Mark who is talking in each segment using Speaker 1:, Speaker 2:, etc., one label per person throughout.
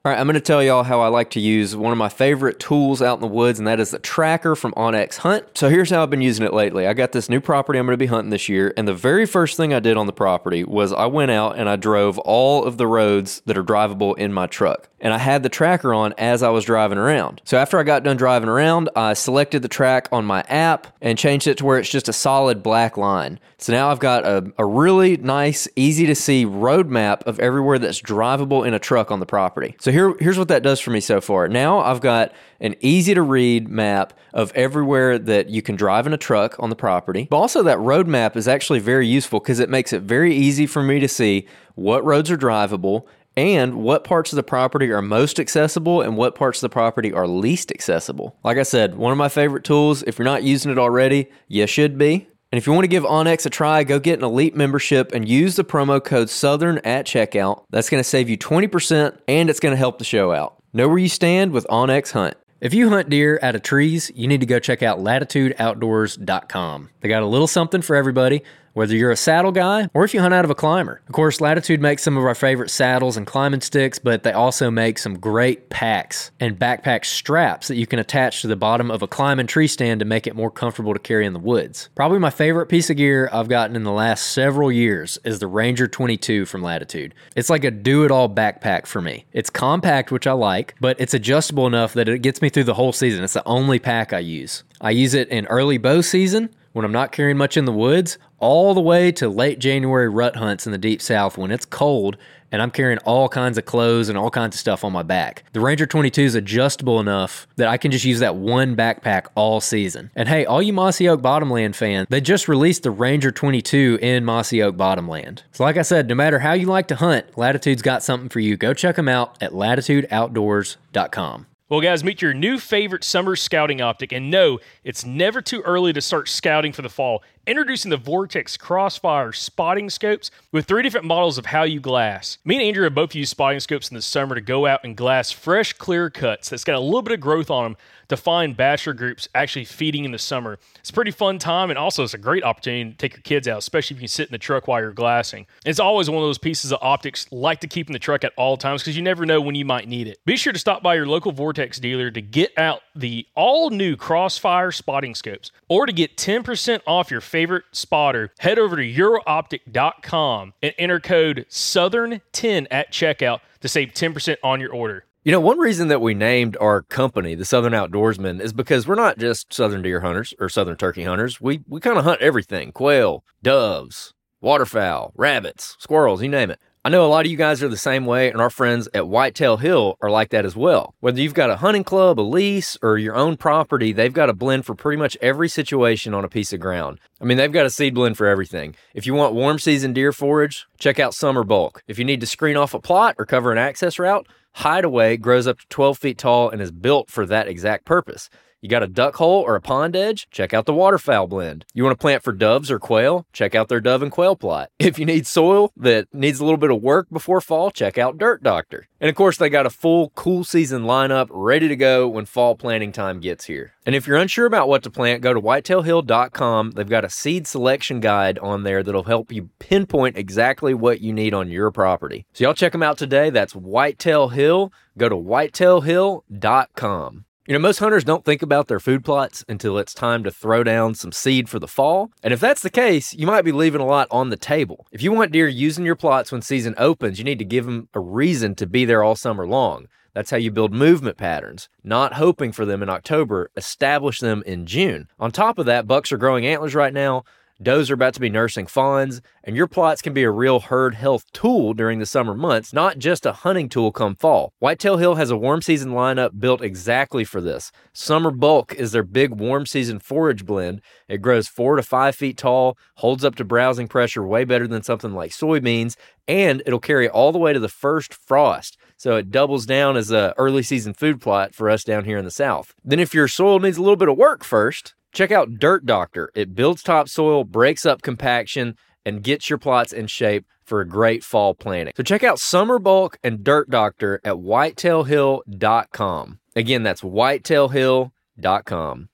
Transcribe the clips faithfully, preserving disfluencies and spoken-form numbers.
Speaker 1: All right, I'm going to tell y'all how I like to use one of my favorite tools out in the woods, and that is the tracker from onX Hunt. So here's how I've been using it lately. I got this new property I'm going to be hunting this year, and the very first thing I did on the property was I went out and I drove all of the roads that are drivable in my truck. And I had the tracker on as I was driving around. So after I got done driving around, I selected the track on my app and changed it to where it's just a solid black line. So now I've got a, a really nice, easy to see road map of everywhere that's drivable in a truck on the property. So here, here's what that does for me so far. Now I've got an easy to read map of everywhere that you can drive in a truck on the property. But also that road map is actually very useful because it makes it very easy for me to see what roads are drivable and what parts of the property are most accessible and what parts of the property are least accessible. Like I said, one of my favorite tools. If you're not using it already, you should be. And if you want to give onX a try, go get an elite membership and use the promo code Southern at checkout. That's going to save you twenty percent and it's going to help the show out. Know where you stand with onX Hunt. If you hunt deer out of trees, you need to go check out latitude outdoors dot com. They got a little something for everybody, whether you're a saddle guy or if you hunt out of a climber. Of course, Latitude makes some of our favorite saddles and climbing sticks, but they also make some great packs and backpack straps that you can attach to the bottom of a climbing tree stand to make it more comfortable to carry in the woods. Probably my favorite piece of gear I've gotten in the last several years is the Ranger twenty-two from Latitude. It's like a do-it-all backpack for me. It's compact, which I like, but it's adjustable enough that it gets me through the whole season. It's the only pack I use. I use it in early bow season when I'm not carrying much in the woods, all the way to late January rut hunts in the deep south when it's cold and I'm carrying all kinds of clothes and all kinds of stuff on my back. The Ranger twenty-two is adjustable enough that I can just use that one backpack all season. And hey, all you Mossy Oak Bottomland fans, they just released the Ranger twenty-two in Mossy Oak Bottomland. So like I said, no matter how you like to hunt, Latitude's got something for you. Go check them out at latitude outdoors dot com.
Speaker 2: Well, guys, meet your new favorite summer scouting optic. And no, it's never too early to start scouting for the fall. Introducing the Vortex Crossfire spotting scopes with three different models of how you glass. Me and Andrew have both used spotting scopes in the summer to go out and glass fresh, clear cuts that's got a little bit of growth on them to find bachelor groups actually feeding in the summer. It's a pretty fun time, and also it's a great opportunity to take your kids out, especially if you can sit in the truck while you're glassing. It's always one of those pieces of optics like to keep in the truck at all times because you never know when you might need it. Be sure to stop by your local Vortex dealer to get out the all-new Crossfire spotting scopes, or to get ten percent off your favorite spotter, head over to euro optic dot com and enter code Southern ten at checkout to save ten percent on your order.
Speaker 1: You know, one reason that we named our company the Southern Outdoorsmen is because we're not just southern deer hunters or southern turkey hunters. We we kind of hunt everything: quail, doves, waterfowl, rabbits, squirrels, you name it. I know a lot of you guys are the same way, and our friends at Whitetail Hill are like that as well. Whether you've got a hunting club, a lease, or your own property, they've got a blend for pretty much every situation on a piece of ground. I mean, they've got a seed blend for everything. If you want warm season deer forage, check out Summer Bulk. If you need to screen off a plot or cover an access route, Hideaway grows up to twelve feet tall and is built for that exact purpose. You got a duck hole or a pond edge? Check out the Waterfowl blend. You want to plant for doves or quail? Check out their dove and quail plot. If you need soil that needs a little bit of work before fall, check out Dirt Doctor. And of course, they got a full cool season lineup ready to go when fall planting time gets here. And if you're unsure about what to plant, go to whitetail hill dot com. They've got a seed selection guide on there that'll help you pinpoint exactly what you need on your property. So y'all check them out today. That's Whitetail Hill. Go to whitetail hill dot com. You know, most hunters don't think about their food plots until it's time to throw down some seed for the fall. And if that's the case, you might be leaving a lot on the table. If you want deer using your plots when season opens, you need to give them a reason to be there all summer long. That's how you build movement patterns, not hoping for them in October, establish them in June. On top of that, bucks are growing antlers right now. Does are about to be nursing fawns, and your plots can be a real herd health tool during the summer months, not just a hunting tool come fall. Whitetail Hill has a warm season lineup built exactly for this. Summer Bulk is their big warm season forage blend. It grows four to five feet tall, holds up to browsing pressure way better than something like soybeans, and it'll carry all the way to the first frost. So it doubles down as a early season food plot for us down here in the South. Then if your soil needs a little bit of work first, check out Dirt Doctor. It builds topsoil, breaks up compaction, and gets your plots in shape for a great fall planting. So check out Summer Bulk and Dirt Doctor at whitetail hill dot com. Again, that's whitetail hill dot com.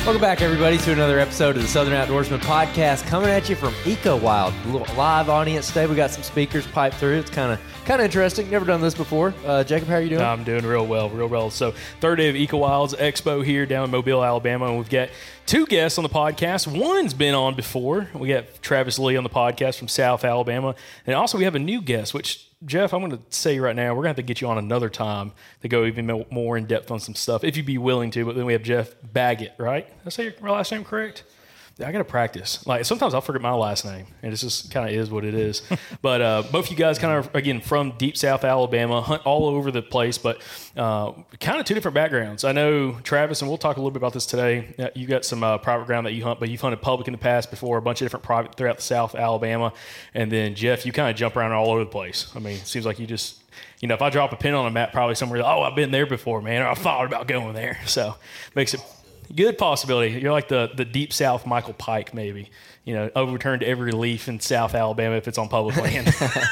Speaker 1: Welcome back, everybody, to another episode of the Southern Outdoorsman Podcast, coming at you from EcoWild. Live audience today. We got some speakers piped through. It's kind of kind of interesting. Never done this before. Uh, Jacob, how are you doing?
Speaker 2: I'm doing real well, real well. So third day of EcoWild's Expo here down in Mobile, Alabama, and we've got two guests on the podcast. One's been on before. We got Travis Lee on the podcast from South Alabama, and also we have a new guest, which, Jeff, I'm going to say right now, we're going to have to get you on another time to go even more in depth on some stuff, if you'd be willing to. But then we have Jeff Baggett, right? Did I say your last name correct? I got to practice. Like, sometimes I'll forget my last name, and it just kind of is what it is. But uh, both of you guys kind of, again, from deep South Alabama, hunt all over the place, but uh, kind of two different backgrounds. I know, Travis, and we'll talk a little bit about this today, uh, you got some uh, private ground that you hunt, but you've hunted public in the past before, a bunch of different private throughout the South Alabama. And then, Jeff, you kind of jump around all over the place. I mean, it seems like you just... You know, if I drop a pin on a map, probably somewhere, oh, I've been there before, man, or I thought about going there. So makes it good possibility. You're like the, the deep South Michael Pike, maybe. You know, overturned every leaf in South Alabama if it's on public land.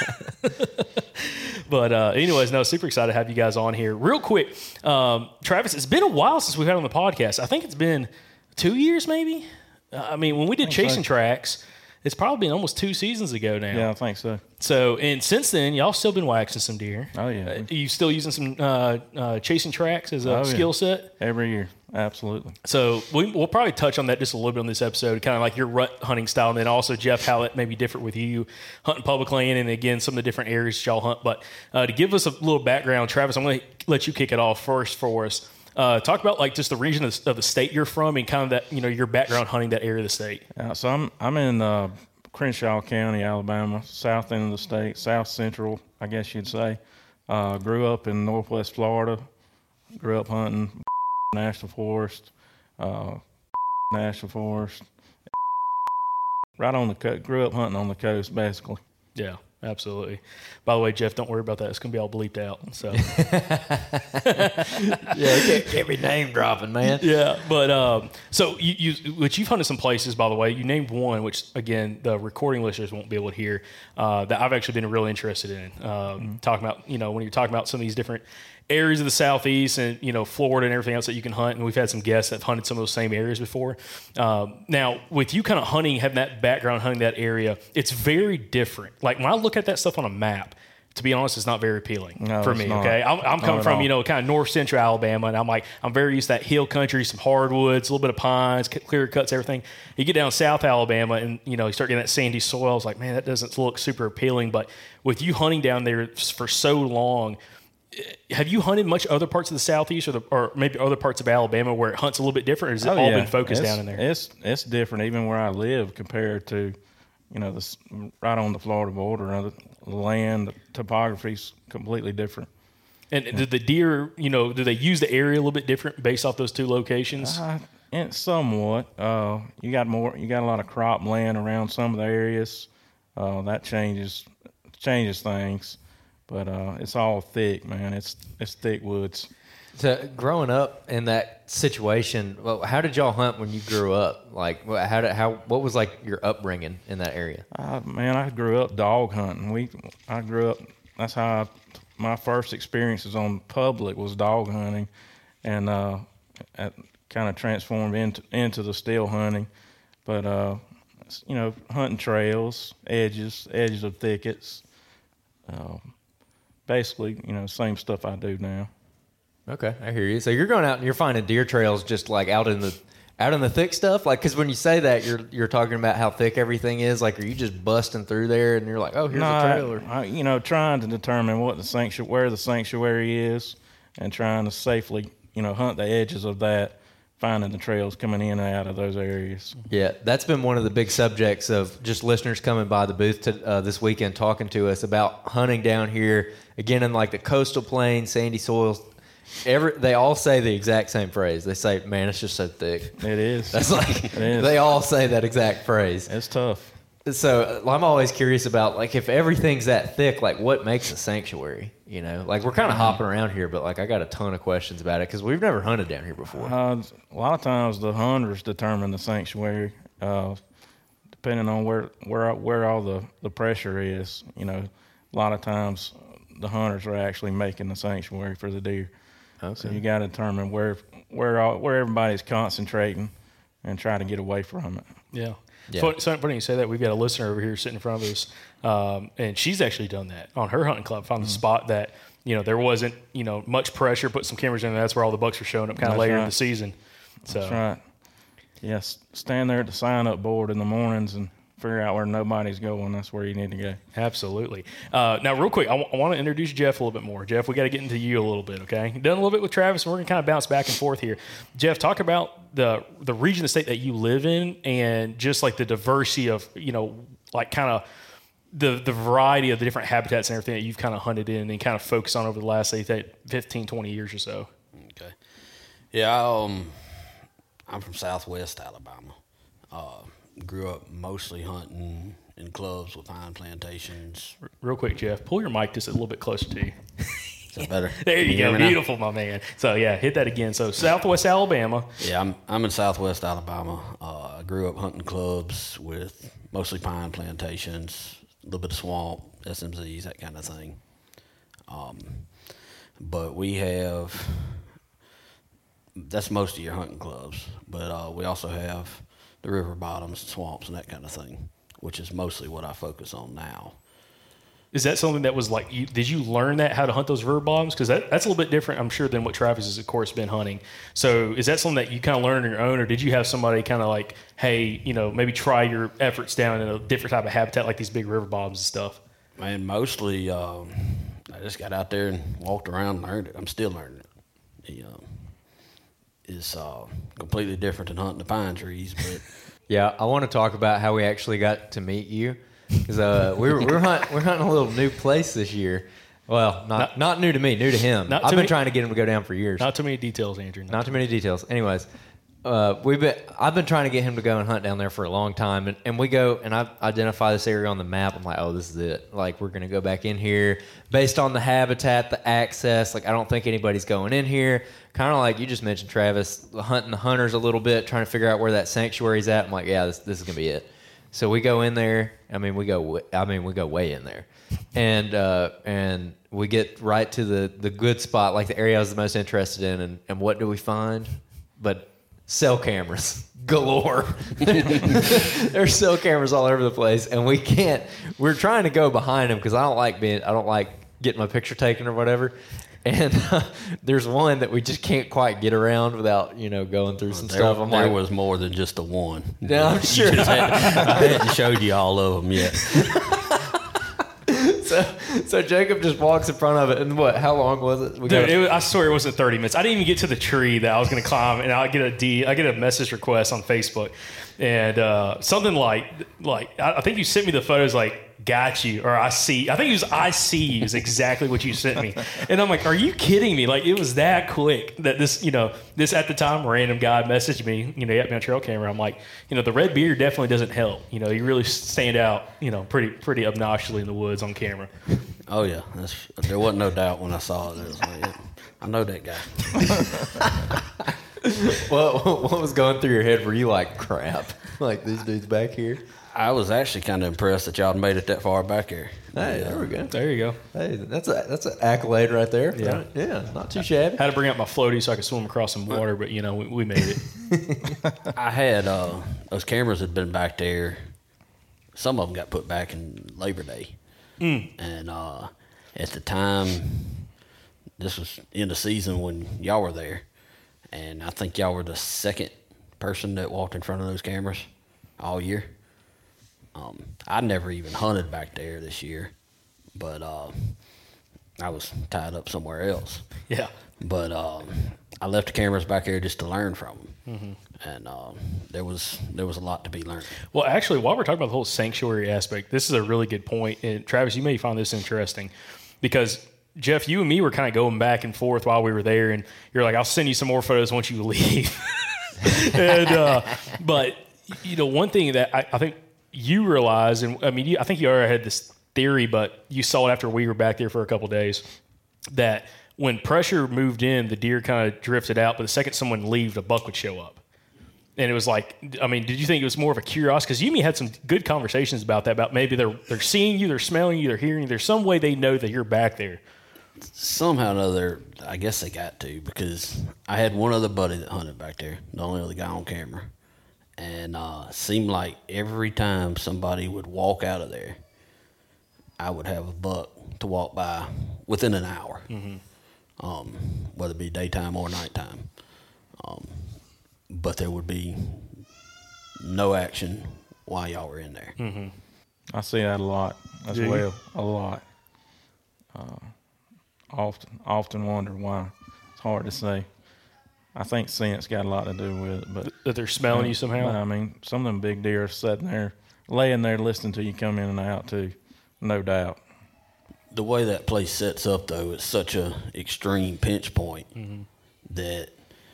Speaker 2: But uh, anyways, no, super excited to have you guys on here. Real quick, um, Travis, it's been a while since we've had on the podcast. I think it's been two years maybe. Uh, I mean, when we did Chasing so. Tracks, it's probably been almost two seasons ago now.
Speaker 3: Yeah, I think so.
Speaker 2: So, and since then, y'all still been waxing some deer.
Speaker 3: Oh, yeah.
Speaker 2: Uh, you still using some uh, uh, Chasing Tracks as a
Speaker 3: oh,
Speaker 2: skill
Speaker 3: yeah.
Speaker 2: set?
Speaker 3: Every year, absolutely.
Speaker 2: So we, we'll probably touch on that just a little bit on this episode, kind of like your rut hunting style, and then also, Jeff, how it may be different with you hunting public land, and again, some of the different areas that y'all hunt. But uh, to give us a little background, Travis, I'm going to let you kick it off first for us. Uh, talk about like just the region of, of the state you're from and kind of that, you know, your background hunting that area of the state.
Speaker 3: Uh, so I'm I'm in uh, Crenshaw County, Alabama, south end of the state, south central, I guess you'd say. Uh, grew up in Northwest Florida. Grew up hunting National Forest, uh, National Forest. Right on the coast. Grew up hunting on the coast, basically.
Speaker 2: Yeah. Absolutely. By the way, Jeff, don't worry about that. It's going to be all bleeped out. So,
Speaker 1: yeah, can't, can't be name dropping, man.
Speaker 2: Yeah, but um, so you, you, which you've hunted some places, by the way. You named one, which again the recording listeners won't be able to hear. Uh, that I've actually been really interested in. Um, mm-hmm. Talking about, you know, when you're talking about some of these different areas of the Southeast and, you know, Florida and everything else that you can hunt. And we've had some guests that have hunted some of those same areas before. Um, now, with you kind of hunting, having that background, hunting that area, it's very different. Like when I look at that stuff on a map, to be honest, it's not very appealing
Speaker 3: no,
Speaker 2: for me,
Speaker 3: not.
Speaker 2: okay? I'm, I'm coming from,
Speaker 3: all.
Speaker 2: you know, kind of north central Alabama, and I'm like, I'm very used to that hill country, some hardwoods, a little bit of pines, clear cuts, everything. You get down South Alabama and, you know, you start getting that sandy soil. It's like, man, that doesn't look super appealing. But with you hunting down there for so long, have you hunted much other parts of the Southeast or, the, or maybe other parts of Alabama where it hunts a little bit different, or has it
Speaker 3: oh,
Speaker 2: all
Speaker 3: yeah.
Speaker 2: been focused
Speaker 3: it's,
Speaker 2: down in there?
Speaker 3: It's it's different even where I live compared to, you know, this right on the Florida border. The, the land, the topography's completely different.
Speaker 2: And yeah. do the deer, you know, do they use the area a little bit different based off those two locations?
Speaker 3: Uh, and somewhat. Uh, you got more. You got a lot of crop land around some of the areas. Uh, that changes changes things. But uh, it's all thick, man. It's it's thick woods.
Speaker 1: So growing up in that situation, well, how did y'all hunt when you grew up? Like, how did how what was like your upbringing in that area?
Speaker 3: Uh, man, I grew up dog hunting. We I grew up. That's how I, my first experiences on public was dog hunting, and uh, kind of transformed into into the still hunting. But uh, you know, hunting trails, edges, edges of thickets. Uh, Basically, you know, same stuff I do now.
Speaker 1: Okay, I hear you. So you're going out and you're finding deer trails just like out in the out in the thick stuff, like because when you say that, you're you're talking about how thick everything is. Like, are you just busting through there and you're like, oh, here's
Speaker 3: no,
Speaker 1: a trailer?
Speaker 3: I, I, you know, trying to determine what the sanctuary, where the sanctuary is, and trying to safely, you know, hunt the edges of that. Finding the trails coming in and out of those areas.
Speaker 1: Yeah, that's been one of the big subjects of just listeners coming by the booth to, uh, this weekend talking to us about hunting down here, again, in like the coastal plains, sandy soils. Every, they all say the exact same phrase. They say, man, it's just so thick.
Speaker 3: It is.
Speaker 1: That's like,
Speaker 3: it is.
Speaker 1: They all say that exact phrase.
Speaker 3: It's tough.
Speaker 1: So I'm always curious about, like, if everything's that thick, like, what makes a sanctuary? You know, like, we're kind of hopping around here, but, like, I got a ton of questions about it because we've never hunted down here before.
Speaker 3: Uh, a lot of times the hunters determine the sanctuary, uh, depending on where where where all the, the pressure is. You know, a lot of times the hunters are actually making the sanctuary for the deer.
Speaker 1: Okay.
Speaker 3: So you got to determine where where all, where everybody's concentrating and try to get away from it.
Speaker 2: Yeah.
Speaker 1: Yeah.
Speaker 2: Funny, so funny you say that. We've got a listener over here sitting in front of us, um, and she's actually done that on her hunting club. Found mm-hmm. the spot that, you know, there wasn't, you know, much pressure. Put some cameras in there. That's where all the bucks were showing up kind of later
Speaker 3: right.
Speaker 2: in the season. So.
Speaker 3: That's right. Yes, stand there at the sign-up board in the mornings and figure out where nobody's going. That's where you need to go.
Speaker 2: Absolutely. Uh, now, real quick, I, w- I want to introduce Jeff a little bit more. Jeff, we got to get into you a little bit, okay? You've done a little bit with Travis, and we're going to kind of bounce back and forth here. Jeff, talk about the the region of the state that you live in and just like the diversity of, you know, like kind of the the variety of the different habitats and everything that you've kind of hunted in and kind of focused on over the last, say, fifteen, twenty years or so.
Speaker 4: Okay. Yeah, um, I'm from Southwest Alabama. Uh, grew up mostly hunting in clubs with pine plantations.
Speaker 2: Real quick, Jeff, pull your mic just a little bit closer to you.
Speaker 4: Is that better?
Speaker 2: There you,
Speaker 4: you
Speaker 2: go. Beautiful, my man. So, yeah, hit that again. So, Southwest Alabama.
Speaker 4: Yeah, I'm I'm in Southwest Alabama. Uh, I grew up hunting clubs with mostly pine plantations, a little bit of swamp, S M Zs, that kind of thing. Um, but we have, that's most of your hunting clubs, but uh, we also have the river bottoms, swamps, and that kind of thing, which is mostly what I focus on now.
Speaker 2: Is that something that was like, you, did you learn that, how to hunt those river bottoms? Because that, that's a little bit different, I'm sure, than what Travis has, of course, been hunting. So is that something that you kind of learned on your own, or did you have somebody kind of like, hey, you know, maybe try your efforts down in a different type of habitat like these big river bottoms and stuff?
Speaker 4: Man, mostly um, I just got out there and walked around and learned it. I'm still learning it. The, um, it's uh, completely different than hunting the pine trees, but
Speaker 1: Yeah, I want to talk about how we actually got to meet you, because uh, we we're we're, hunt, we're hunting a little new place this year. Well, not not, not new to me, new to him.
Speaker 2: Not
Speaker 1: I've
Speaker 2: to
Speaker 1: been
Speaker 2: me.
Speaker 1: trying to get him to go down for years.
Speaker 2: Not too many details, Andrew.
Speaker 1: Not, not too many details. Anyways, uh, we've been I've been trying to get him to go and hunt down there for a long time, and, and we go and I identify this area on the map. I'm like, oh, this is it. Like, we're gonna go back in here based on the habitat, the access. Like, I don't think anybody's going in here. Kind of like you just mentioned, Travis, hunting the hunters a little bit, trying to figure out where that sanctuary's at. I'm like, yeah, this this is gonna be it. So we go in there. I mean, we go. I mean, we go way in there, and uh, and we get right to the, the good spot, like the area I was the most interested in. And, and what do we find? But cell cameras galore. There's cell cameras all over the place, and we can't. We're trying to go behind them because I don't like being. I don't like getting my picture taken or whatever. And uh, there's one that we just can't quite get around without, you know, going through some
Speaker 4: there,
Speaker 1: stuff. I'm
Speaker 4: there
Speaker 1: like,
Speaker 4: was more than just the one.
Speaker 1: No, I'm sure.
Speaker 4: Just had, I hadn't showed you all of them yet.
Speaker 1: so, so Jacob just walks in front of it, and what? How long was it? We
Speaker 2: Dude,
Speaker 1: got-
Speaker 2: it was, I swear it wasn't thirty minutes. I didn't even get to the tree that I was going to climb, and I get a D, I get a message request on Facebook, and uh, something like, like I, I think you sent me the photos like, got you, or I see, I think it was I see you is exactly what you sent me. And I'm like, are you kidding me? Like, it was that quick that this, you know, this at the time random guy messaged me, you know, he had me on trail camera. I'm like, you know, the red beard definitely doesn't help. You know, you really stand out, you know, pretty, pretty obnoxiously in the woods on camera.
Speaker 4: Oh yeah, that's, there wasn't no doubt when I saw it. It was like, yeah, I know that guy.
Speaker 1: what, what was going through your head? Were you like, crap, like these dudes back here?
Speaker 4: I was actually kind of impressed that y'all had made it that far back here.
Speaker 1: Hey,
Speaker 4: Yeah.
Speaker 1: there we go.
Speaker 2: There you go.
Speaker 1: Hey, that's a that's an accolade right there.
Speaker 2: Yeah.
Speaker 1: yeah, not too shabby.
Speaker 2: Had to bring out my floaty so I could swim across some water, but you know, we, we made it.
Speaker 4: I had uh, those cameras had been back there. Some of them got put back in Labor Day,
Speaker 2: Mm.
Speaker 4: and uh, at the time, this was in the season when y'all were there, and I think y'all were the second person that walked in front of those cameras all year. Um, I never even hunted back there this year, but uh, I was tied up somewhere else.
Speaker 2: Yeah.
Speaker 4: But um, I left the cameras back here just to learn from them,
Speaker 2: Mm-hmm.
Speaker 4: and um, there was there was a lot to be learned.
Speaker 2: Well, actually, while we're talking about the whole sanctuary aspect, this is a really good point. And Travis, you may find this interesting because Jeff, you and me were kind of going back and forth while we were there, and you're like, "I'll send you some more photos once you leave." and uh, but you know, one thing that I, I think you realize, and I mean, you, I think you already had this theory, but you saw it after we were back there for a couple of days, that when pressure moved in, the deer kind of drifted out, but the second someone leaved, a buck would show up. And it was like, I mean, did you think it was more of a curiosity? Because you and me had some good conversations about that, about maybe they're they're seeing you, they're smelling you, they're hearing you. There's some way they know that you're back there.
Speaker 4: Somehow or another, I guess they got to, because I had one other buddy that hunted back there, the only other guy on camera, And uh, seemed like every time somebody would walk out of there, I would have a buck to walk by within an hour, mm-hmm. um, whether it be daytime or nighttime. Um, but there would be no action while y'all were in there.
Speaker 3: Mm-hmm. I see that a lot as
Speaker 2: Yeah.
Speaker 3: well, a lot. Uh, often, often wonder why. It's hard to say. I think scent's got a lot to do with it, but
Speaker 2: That they're smelling you somehow?
Speaker 3: I mean, some of them big deer are sitting there, laying there, listening to you come in and out too, no doubt.
Speaker 4: The way that place sets up, though, it's such a extreme pinch point mm-hmm. that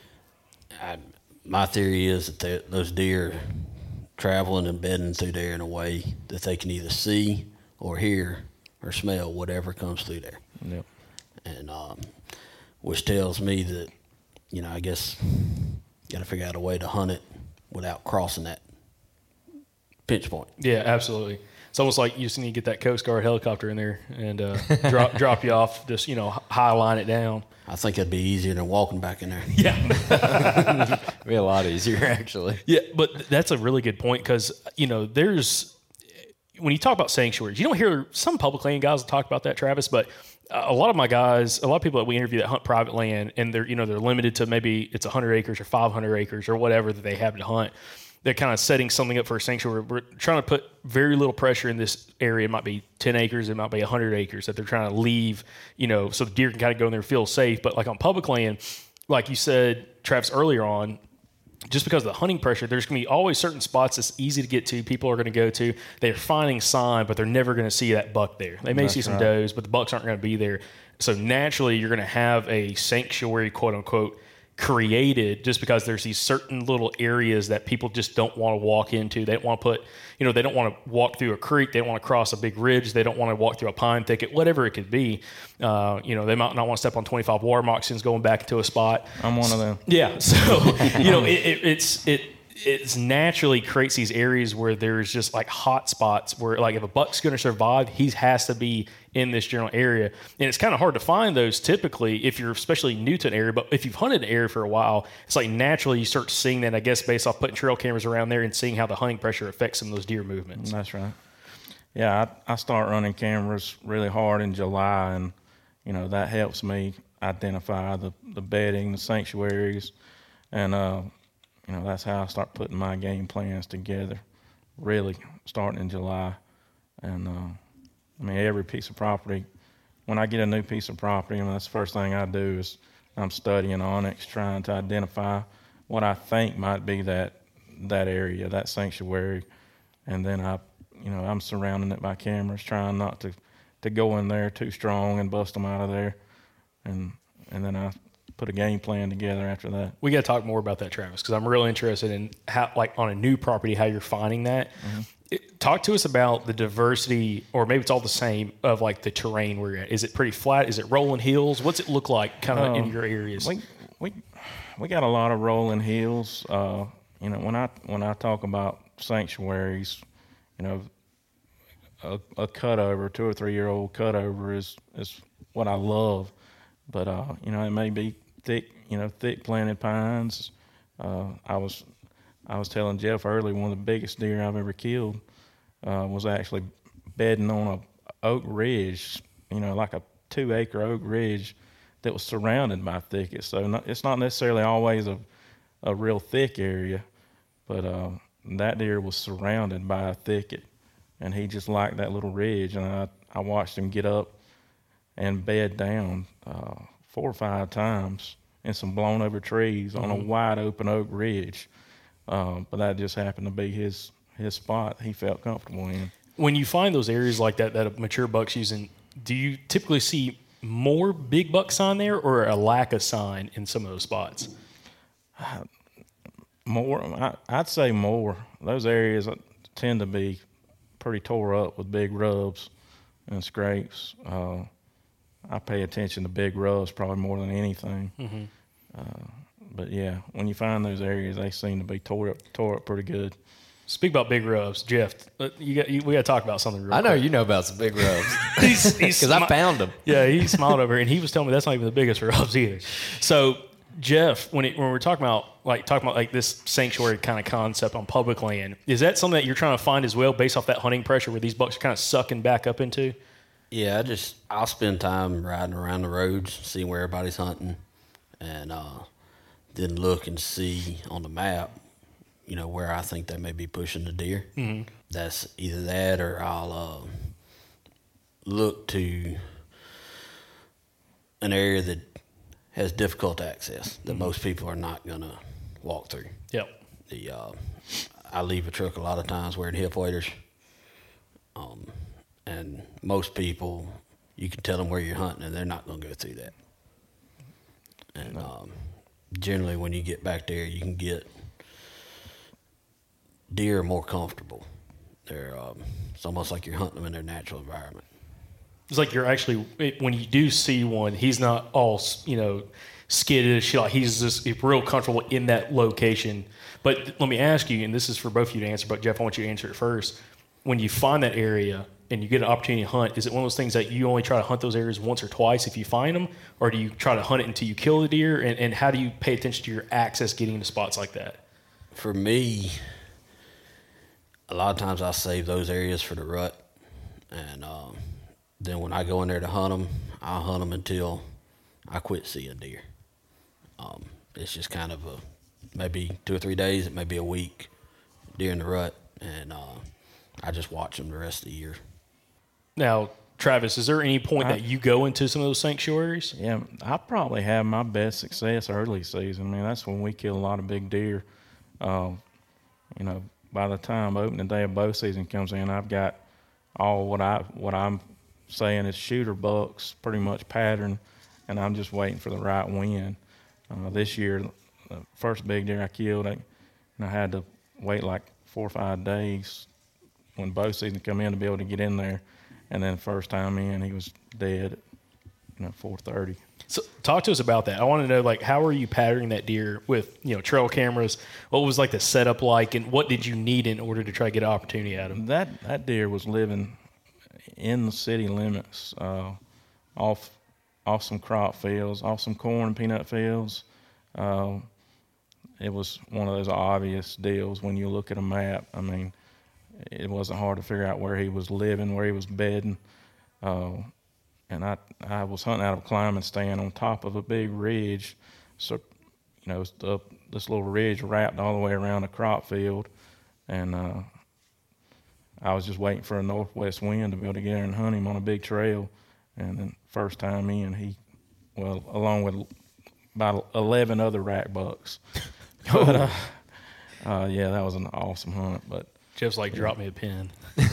Speaker 4: I, my theory is that those deer traveling and bedding through there in a way that they can either see or hear or smell whatever comes through there.
Speaker 3: Yep.
Speaker 4: And um, which tells me that, you know, I guess you got to figure out a way to hunt it without crossing that pinch point.
Speaker 2: Yeah, absolutely. It's almost like you just need to get that Coast Guard helicopter in there and uh, drop drop you off, just, you know, high line it down.
Speaker 4: I think it'd be easier than walking back in there.
Speaker 2: Yeah.
Speaker 1: It'd be a lot easier, actually.
Speaker 2: Yeah, but that's a really good point because, you know, there's – when you talk about sanctuaries, you don't hear – some public land guys talk about that, Travis, but a lot of my guys, a lot of people that we interview that hunt private land, and they're, you know, they're limited to maybe it's one hundred acres or five hundred acres or whatever that they have to hunt. They're kind of setting something up for a sanctuary. We're trying to put very little pressure in this area. It might be ten acres. It might be one hundred acres that they're trying to leave, you know, so the deer can kind of go in there and feel safe. But like on public land, like you said, Travis, earlier on, just because of the hunting pressure, there's going to be always certain spots that's easy to get to, people are going to go to. They're finding sign, but they're never going to see that buck there. They may
Speaker 3: That's
Speaker 2: see some
Speaker 3: right.
Speaker 2: does, but the bucks aren't going to be there. So naturally, you're going to have a sanctuary, quote unquote, created just because there's these certain little areas that people just don't want to walk into. They don't want to put, you know, they don't want to walk through a creek. They don't want to cross a big ridge. They don't want to walk through a pine thicket, whatever it could be. Uh, you know, they might not want to step on twenty-five water moccasins going back into a spot.
Speaker 3: I'm one of them.
Speaker 2: Yeah. So, you know, it, it, it's, it, it's naturally creates these areas where there's just like hot spots where like if a buck's going to survive, he has to be in this general area. And it's kind of hard to find those typically if you're especially new to an area, but if you've hunted an area for a while, it's like naturally you start seeing that, I guess, based off putting trail cameras around there and seeing how the hunting pressure affects some of those deer movements.
Speaker 3: That's right. Yeah, I, I start running cameras really hard in July, and, you know, that helps me identify the, the bedding, the sanctuaries, and, uh, you know, that's how I start putting my game plans together, really, starting in July. And, uh, I mean, every piece of property, when I get a new piece of property, I mean, that's the first thing I do is I'm studying Onyx, trying to identify what I think might be that that area, that sanctuary. And then I, you know, I'm surrounding it by cameras, trying not to, to go in there too strong and bust them out of there. And and then I put a game plan together after that.
Speaker 2: We got to talk more about that, Travis, because I'm really interested in how, like on a new property, how you're finding that. Mm-hmm. It, talk to us about the diversity, or maybe it's all the same, of like the terrain where you're at. Is it pretty flat? Is it rolling hills? What's it look like kind of um, in your areas?
Speaker 3: We, we, we got a lot of rolling hills. Uh, you know, when I, when I talk about sanctuaries, you know, a, a cutover, two or three year old cutover is, is what I love. But, uh, you know, it may be thick, you know, thick planted pines. Uh, I was, I was telling Jeff earlier, one of the biggest deer I've ever killed, uh, was actually bedding on a oak ridge, you know, like a two acre oak ridge that was surrounded by thickets. So not, it's not necessarily always a, a real thick area, but, uh, that deer was surrounded by a thicket, and he just liked that little ridge. And I, I watched him get up and bed down uh, four or five times in some blown over trees mm-hmm. on a wide open oak ridge. Uh, but that just happened to be his his spot he felt comfortable in.
Speaker 2: When you find those areas like that that a mature buck's using, do you typically see more big buck sign there or a lack of sign in some of those spots?
Speaker 3: Uh, more, I, I'd say more. Those areas tend to be pretty tore up with big rubs and scrapes. Uh, I pay attention to big rubs probably more than anything. Mm-hmm. Uh, but yeah, when you find those areas, they seem to be tore up, tore up pretty good.
Speaker 2: Speak about big rubs, Jeff. You got, you, we got to talk about something real
Speaker 1: I know
Speaker 2: quick.
Speaker 1: you know about some big rubs.
Speaker 2: Because
Speaker 1: I found them.
Speaker 2: Yeah, he smiled over, and he was telling me that's not even the biggest rubs either. So Jeff, when it, when we're talking about like talking about like this sanctuary kind of concept on public land, is that something that you're trying to find as well, based off that hunting pressure where these bucks are kind of sucking back up into?
Speaker 4: Yeah, I just I'll spend time riding around the roads, seeing where everybody's hunting, and uh, then look and see on the map, you know, where I think they may be pushing the deer. Mm-hmm. That's either that or I'll uh, look to an area that has difficult access that mm-hmm. most people are not going to walk through.
Speaker 2: Yep.
Speaker 4: The uh, I leave a truck a lot of times wearing hip waders. Um, and most people, you can tell them where you're hunting, and they're not going to go through that. And um, generally, when you get back there, you can get deer are more comfortable. They're um, it's almost like you're hunting them in their natural environment.
Speaker 2: It's like you're actually, when you do see one, he's not all, you know, skittish. Like he's just real comfortable in that location. But let me ask you, and this is for both of you to answer, but Jeff, I want you to answer it first. When you find that area and you get an opportunity to hunt, is it one of those things that you only try to hunt those areas once or twice if you find them? Or do you try to hunt it until you kill the deer? And, and how do you pay attention to your access getting into spots like that?
Speaker 4: For me, a lot of times I save those areas for the rut. And um, then when I go in there to hunt them, I'll hunt them until I quit seeing deer. Um, it's just kind of a maybe two or three days, it may be a week during the rut, and uh, I just watch them the rest of the year.
Speaker 2: Now, Travis, is there any point
Speaker 3: I,
Speaker 2: that you go into some of those sanctuaries?
Speaker 3: Yeah, I probably have my best success early season. I mean, that's when we kill a lot of big deer. Uh, you know, by the time opening day of bow season comes in, I've got all what I what I'm saying is shooter bucks pretty much patterned, and I'm just waiting for the right wind. Uh, this year, the first big deer I killed, I, and I had to wait like four or five days when bow season come in to be able to get in there. And then first time in, he was dead at, you know, four thirty.
Speaker 2: So talk to us about that. I want to know, like, how are you patterning that deer with, you know, trail cameras? What was like the setup like, and what did you need in order to try to get an opportunity at him?
Speaker 3: That that deer was living in the city limits, uh, off off some crop fields, off some corn and peanut fields. Uh, it was one of those obvious deals when you look at a map. I mean, it wasn't hard to figure out where he was living, where he was bedding. Uh, and I I was hunting out of a climbing stand on top of a big ridge. So, you know, the, this little ridge wrapped all the way around a crop field. And uh, I was just waiting for a northwest wind to be able to get there and hunt him on a big trail. And then first time in, he, well, along with about eleven other rack bucks. But, uh, uh, yeah, that was an awesome hunt. But
Speaker 2: Jeff's like, drop me a pin.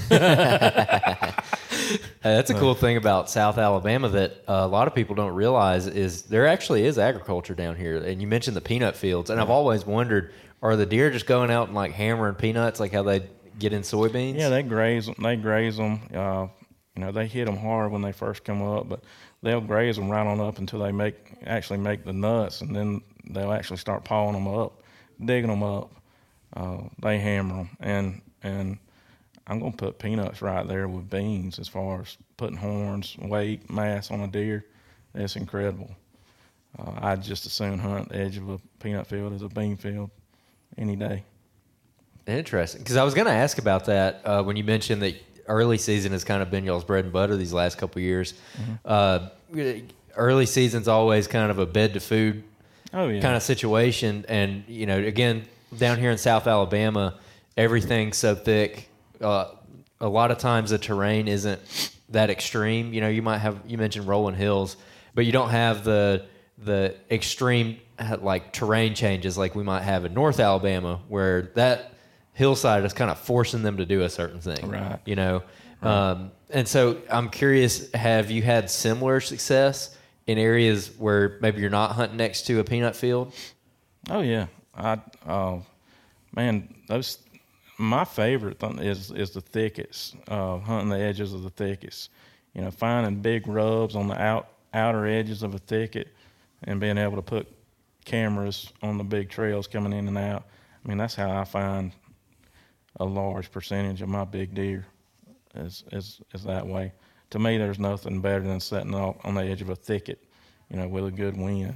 Speaker 1: Hey, that's a cool thing about South Alabama that uh, a lot of people don't realize is there actually is agriculture down here. And you mentioned the peanut fields, and I've always wondered, are the deer just going out and like hammering peanuts like how they get in soybeans?
Speaker 3: Yeah, they graze them. They graze them. Uh, you know, they hit them hard when they first come up, but they'll graze them right on up until they make actually make the nuts, and then they'll actually start pawing them up, digging them up. Uh, they hammer them, and and I'm going to put peanuts right there with beans as far as putting horns, weight, mass on a deer. It's incredible. Uh, I'd just as soon hunt the edge of a peanut field as a bean field any day.
Speaker 1: Interesting. Because I was going to ask about that uh, when you mentioned that early season has kind of been y'all's bread and butter these last couple of years. Mm-hmm. Uh, early season's always kind of a bed to food
Speaker 3: oh, yeah.
Speaker 1: kind of situation. And, you know, again, down here in South Alabama, everything's so thick. Uh, a lot of times the terrain isn't that extreme. You know, you might have, you mentioned rolling hills, but you don't have the the extreme like terrain changes like we might have in North Alabama, where that hillside is kind of forcing them to do a certain thing.
Speaker 3: Right.
Speaker 1: You know,
Speaker 3: right.
Speaker 1: Um, and so I'm curious, have you had similar success in areas where maybe you're not hunting next to a peanut field?
Speaker 3: Oh yeah, I uh, man those. My favorite th- is is the thickets, uh, hunting the edges of the thickets. You know, finding big rubs on the out outer edges of a thicket and being able to put cameras on the big trails coming in and out. I mean, that's how I find a large percentage of my big deer is is, is that way. To me, there's nothing better than sitting on the edge of a thicket, you know, with a good wind.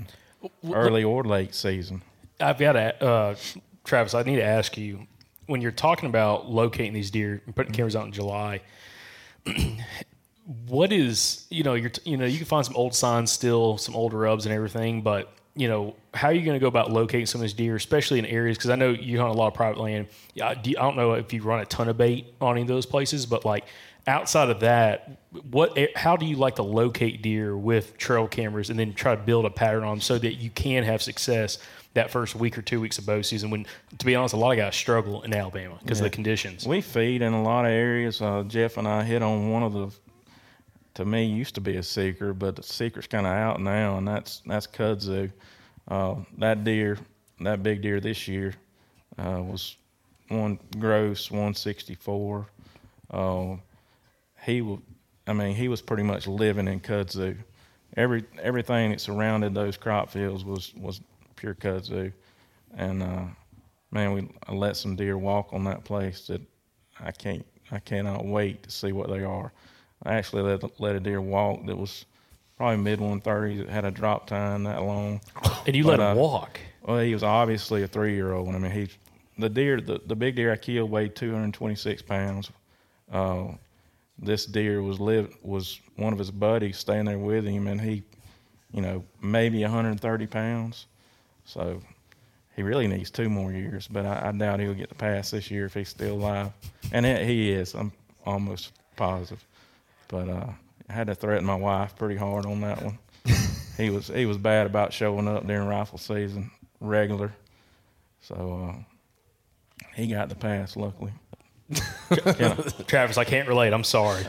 Speaker 3: early or late season.
Speaker 2: I've got to, uh, Travis, I need to ask you, when you're talking about locating these deer and putting cameras out in July, what is, you know, you're, you know, you can find some old signs still, some old rubs and everything, but, you know, how are you going to go about locating some of these deer, especially in areas, because I know you hunt a lot of private land. Yeah, I don't know if you run a ton of bait on any of those places, but like outside of that, what, how do you like to locate deer with trail cameras and then try to build a pattern on them so that you can have success that first week or two weeks of bow season when, to be honest, a lot of guys struggle in Alabama because yeah. of the conditions.
Speaker 3: We feed in a lot of areas. Uh, Jeff and I hit on one of the, to me, used to be a secret, but the secret's kind of out now, and that's that's kudzu. Uh, that deer, that big deer this year uh, was one gross one sixty-four. Uh, he was, I mean, he was pretty much living in kudzu. Every everything that surrounded those crop fields was was pure kudzu, and uh, man, we I let some deer walk on that place that I can't I cannot wait to see what they are. I actually let let a deer walk that was probably mid one thirties. It had a drop time that long.
Speaker 2: And you
Speaker 3: but,
Speaker 2: let him
Speaker 3: uh,
Speaker 2: walk?
Speaker 3: Well, he was obviously a three year old. I mean, he the deer the, the big deer I killed weighed two hundred twenty-six pounds. Uh, this deer was live was one of his buddies staying there with him, and he, you know, maybe one hundred thirty pounds. So he really needs two more years, but I, I doubt he'll get the pass this year if he's still alive. And it, he is. I'm almost positive. But uh, I had to threaten my wife pretty hard on that one. he was he was bad about showing up during rifle season regular. So uh, he got the pass, luckily.
Speaker 2: Travis, I can't relate. I'm sorry.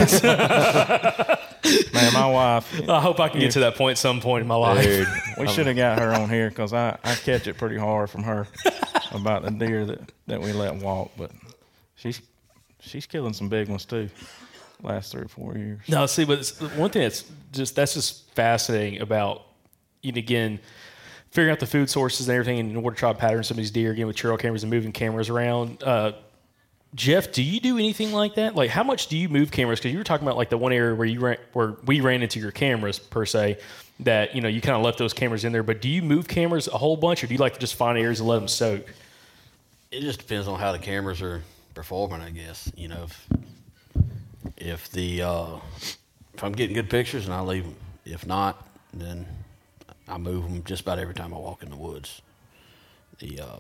Speaker 3: Man, my wife.
Speaker 2: I hope I can get to that point some point in my life.
Speaker 3: Dude, we should have got her on here because I, I catch it pretty hard from her about the deer that, that we let walk. But she's she's killing some big ones too. Last three or four years.
Speaker 2: No, see, but it's, one thing that's just that's just fascinating about, and again, figuring out the food sources and everything in order to try to pattern some of these deer again with trail cameras and moving cameras around. Uh, Jeff, do you do anything like that? Like, how much do you move cameras? Because you were talking about like the one area where you ran, where we ran into your cameras per se, that you know you kind of left those cameras in there. But do you move cameras a whole bunch, or do you like to just find areas and let them soak?
Speaker 4: It just depends on how the cameras are performing, I guess. You know, if if the uh, if I'm getting good pictures, and I leave them. If not, then I move them just about every time I walk in the woods. The um,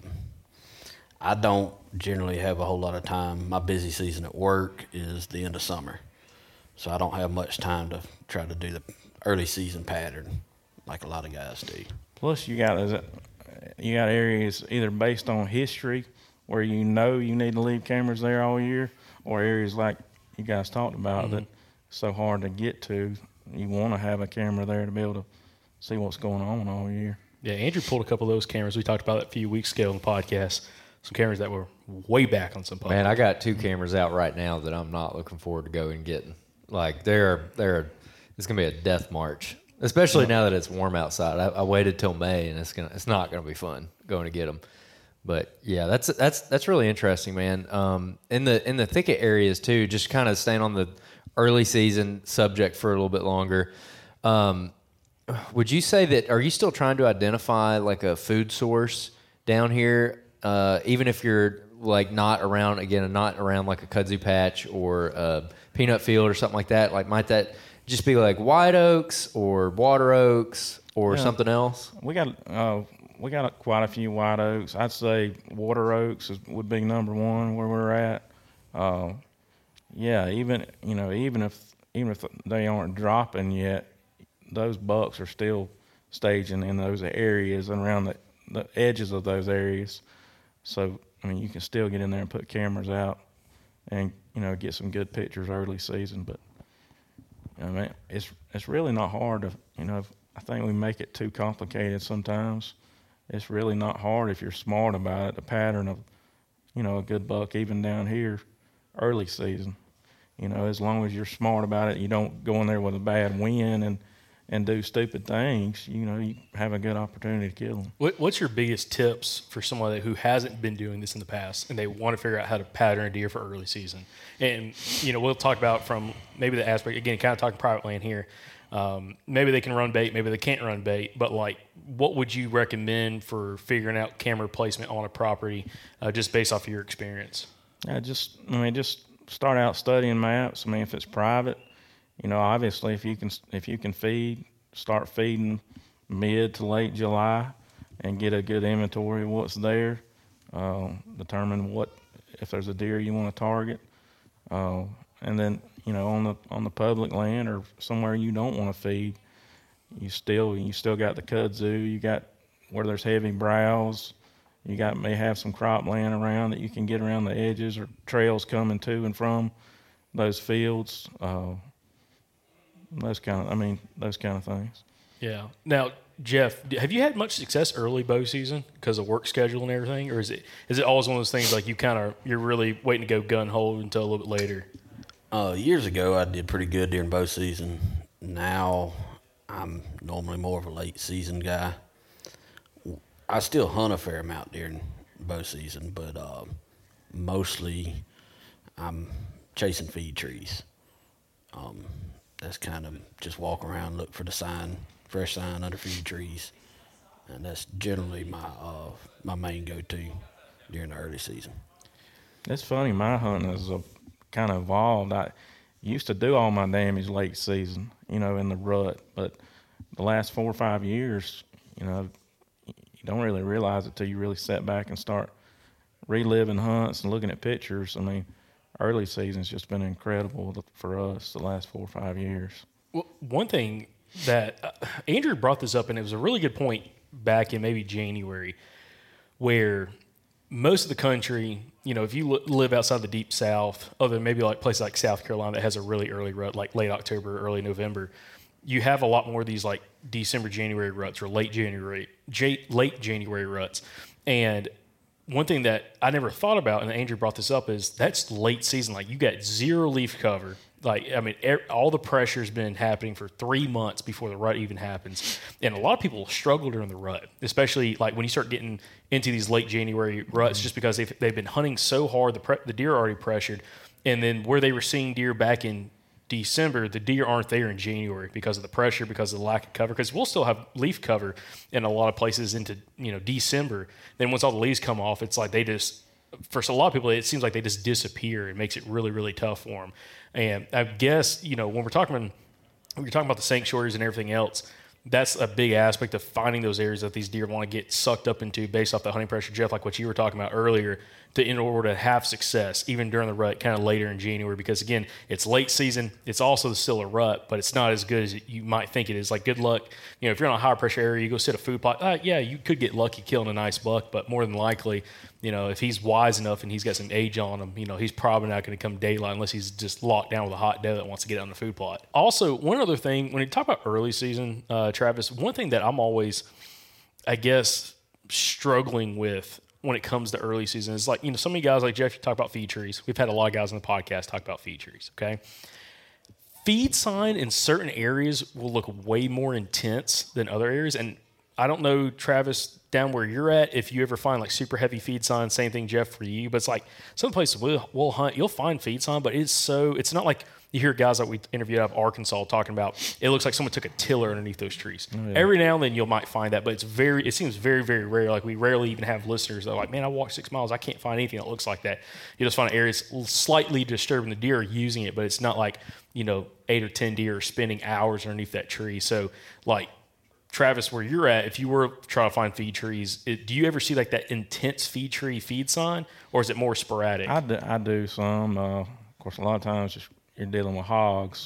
Speaker 4: I don't generally have a whole lot of time. My busy season at work is the end of summer, so I don't have much time to try to do the early season pattern like a lot of guys do.
Speaker 3: Plus, you got you got areas either based on history where you know you need to leave cameras there all year, or areas like you guys talked about mm-hmm. that it's so hard to get to. You want to have a camera there to be able to see what's going on all year.
Speaker 2: Yeah, Andrew pulled a couple of those cameras. We talked about it a few weeks ago on the podcast. Some cameras that were way back on some podcasts.
Speaker 5: Man, I got two cameras out right now that I'm not looking forward to going and getting. Like, they're, they're, it's going to be a death march, especially now that it's warm outside. I, I waited till May, and it's gonna, it's not going to be fun going to get them. But yeah, that's that's that's really interesting, man. Um, in the in the thicket areas too, just kind of staying on the early season subject for a little bit longer. Um, would you say that, are you still trying to identify like a food source down here, uh, even if you're like not around, again, not around like a kudzu patch or a peanut field or something like that? Like, might that just be like white oaks or water oaks or yeah. something else?
Speaker 3: We got uh, we got quite a few white oaks. I'd say water oaks is, would be number one where we're at. Uh, yeah, even you know even if even if they aren't dropping yet, those bucks are still staging in those areas and around the, the edges of those areas. So, I mean, you can still get in there and put cameras out and, you know, get some good pictures early season. But, I mean, it's it's really not hard to, you know, I think we make it too complicated sometimes. It's really not hard if you're smart about it. The pattern of, you know, a good buck even down here early season. You know, as long as you're smart about it, you don't go in there with a bad wind and, and do stupid things, you know, you have a good opportunity to kill them.
Speaker 2: What, what's your biggest tips for someone who hasn't been doing this in the past and they want to figure out how to pattern a deer for early season? And, you know, we'll talk about from maybe the aspect, again, kind of talking private land here. Um, maybe they can run bait, maybe they can't run bait, but like, what would you recommend for figuring out camera placement on a property, uh, just based off of your experience?
Speaker 3: Yeah, just I mean, just start out studying maps. I mean, if it's private, you know, obviously if you can if you can feed, start feeding mid to late July, and get a good inventory of what's there. Uh, determine what if there's a deer you want to target, uh, and then you know on the on the public land or somewhere you don't want to feed, you still you still got the kudzu. You got where there's heavy browse. You got may have some cropland around that you can get around the edges or trails coming to and from those fields. Uh, those kind of I mean those kind of things.
Speaker 2: Yeah. Now, Jeff, have you had much success early bow season because of work schedule and everything, or is it is it always one of those things like you kind of you're really waiting to go gun hold until a little bit later?
Speaker 4: Uh, years ago, I did pretty good during bow season. Now, I'm normally more of a late season guy. I still hunt a fair amount during bow season, but uh, mostly I'm chasing feed trees. Um, that's kind of just walk around, look for the sign, fresh sign under feed trees, and that's generally my uh, my main go-to during the early season.
Speaker 3: It's funny, my hunting has a, kind of evolved. I used to do all my damage late season, you know, in the rut, but the last four or five years, you know, you don't really realize it till you really sit back and start reliving hunts and looking at pictures. I mean, early season's just been incredible for us the last four or five years.
Speaker 2: Well, one thing that uh, Andrew brought this up, and it was a really good point back in maybe January, where most of the country, you know, if you li- live outside the deep South, other than maybe like places like South Carolina that has a really early rut, like late October, early November, you have a lot more of these like December, January ruts or late January, J- late January ruts. And one thing that I never thought about, and Andrew brought this up, is that's late season. Like you got zero leaf cover. Like, I mean, er, all the pressure's been happening for three months before the rut even happens. And a lot of people struggle during the rut, especially like when you start getting into these late January ruts, just because they've, they've been hunting so hard, the, pre- the deer are already pressured. And then where they were seeing deer back in December, the deer aren't there in January because of the pressure, because of the lack of cover, because we'll still have leaf cover in a lot of places into, you know, December. Then once all the leaves come off, it's like they just, for a lot of people, it seems like they just disappear. It makes it really, really tough for them. And I guess, you know, when we're talking, when you're talking about the sanctuaries and everything else, that's a big aspect of finding those areas that these deer want to get sucked up into based off the hunting pressure, Jeff, like what you were talking about earlier, to in order to have success, even during the rut, kind of later in January, because again, it's late season. It's also still a rut, but it's not as good as you might think it is. Like, good luck. You know, if you're in a high pressure area, you go sit a food plot. Uh, yeah, you could get lucky killing a nice buck, but more than likely, you know, if he's wise enough and he's got some age on him, you know, he's probably not going to come daylight unless he's just locked down with a hot doe that wants to get on the food plot. Also, one other thing, when you talk about early season, uh, Travis, one thing that I'm always, I guess, struggling with when it comes to early season is like, you know, so many guys like Jeff, you talk about feed trees. We've had a lot of guys on the podcast talk about feed trees, okay? Feed sign in certain areas will look way more intense than other areas. And I don't know, Travis, down where you're at, if you ever find like super heavy feed sign, same thing, Jeff, for you. But it's like some places we'll, we'll hunt, you'll find feed sign, but it's so, it's not like you hear guys that we interviewed out of Arkansas talking about, it looks like someone took a tiller underneath those trees. Oh, yeah. Every now and then you might find that, but it's very, it seems very, very rare. Like we rarely even have listeners that are like, man, I walked six miles. I can't find anything that looks like that. You just find areas slightly disturbing. The deer are using it, but it's not like, you know, eight or ten deer are spending hours underneath that tree. So like, Travis, where you're at, if you were trying to find feed trees, it, do you ever see like that intense feed tree feed sign, or is it more sporadic?
Speaker 3: I do, I do some. Uh, of course, a lot of times just you're dealing with hogs.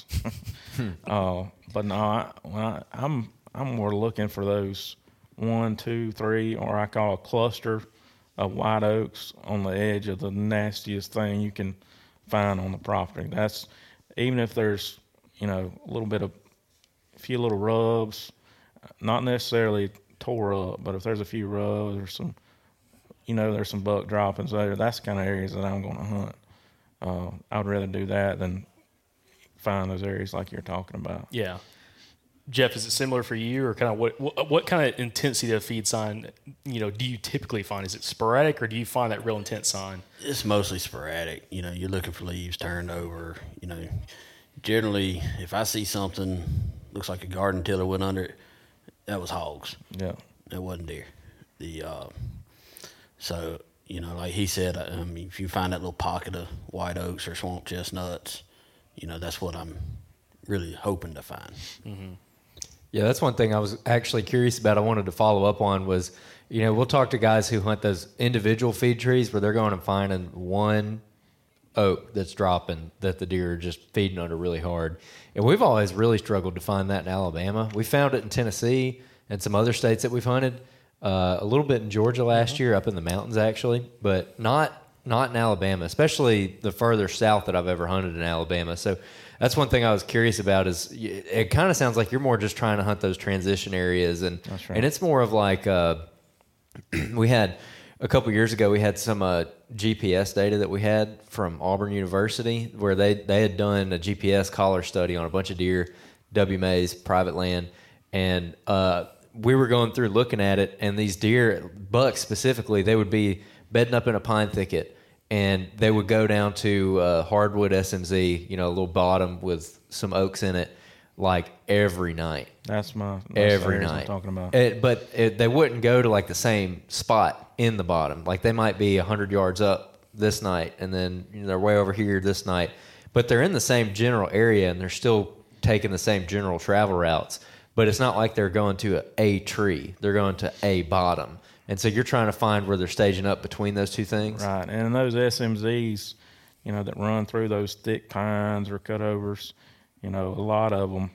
Speaker 3: uh, but no, I, when I, I'm I'm more looking for those one, two, three, or I call a cluster of white oaks on the edge of the nastiest thing you can find on the property. That's even if there's, you know, a little bit of a few little rubs. Not necessarily tore up, but if there's a few rubs or some, you know, there's some buck droppings there, that's the kind of areas that I'm going to hunt. Uh, I would rather do that than find those areas like you're talking about.
Speaker 2: Yeah. Jeff, is it similar for you, or kind of what, what what kind of intensity of feed sign, you know, do you typically find? Is it sporadic, or do you find that real intense sign?
Speaker 4: It's mostly sporadic. You know, you're looking for leaves turned over. You know, generally, if I see something looks like a garden tiller went under it. That was hogs.
Speaker 3: Yeah.
Speaker 4: That wasn't deer. The uh, so you know, like he said, I mean, if you find that little pocket of white oaks or swamp chestnuts, you know, that's what I'm really hoping to find.
Speaker 5: Mm-hmm. Yeah, that's one thing I was actually curious about. I wanted to follow up on was, you know, we'll talk to guys who hunt those individual feed trees where they're going and finding one oak that's dropping that the deer are just feeding under really hard. And we've always really struggled to find that in Alabama. We found it in Tennessee and some other states that we've hunted. Uh, a little bit in Georgia last mm-hmm. year, up in the mountains actually, but not not in Alabama, especially the further south that I've ever hunted in Alabama. So that's one thing I was curious about is it kind of sounds like you're more just trying to hunt those transition areas. And,
Speaker 3: that's right.
Speaker 5: and it's more of like uh, we had a couple years ago, we had some uh, G P S data that we had from Auburn University where they, they had done a G P S collar study on a bunch of deer, W Mays, private land. And uh, we were going through looking at it, and these deer, bucks specifically, they would be bedding up in a pine thicket, and they would go down to uh, hardwood S M Z, you know, a little bottom with some oaks in it, like every night.
Speaker 3: That's my that's
Speaker 5: every
Speaker 3: the
Speaker 5: night.
Speaker 3: I'm talking about.
Speaker 5: It, but it, they wouldn't go to like the same spot in the bottom. Like they might be a hundred yards up this night, and then you know, they're way over here this night. But they're in the same general area, and they're still taking the same general travel routes. But it's not like they're going to a, a tree. They're going to a bottom. And so you're trying to find where they're staging up between those two things?
Speaker 3: Right. And those S M Zs, you know, that run through those thick pines or cutovers, you know, a lot of them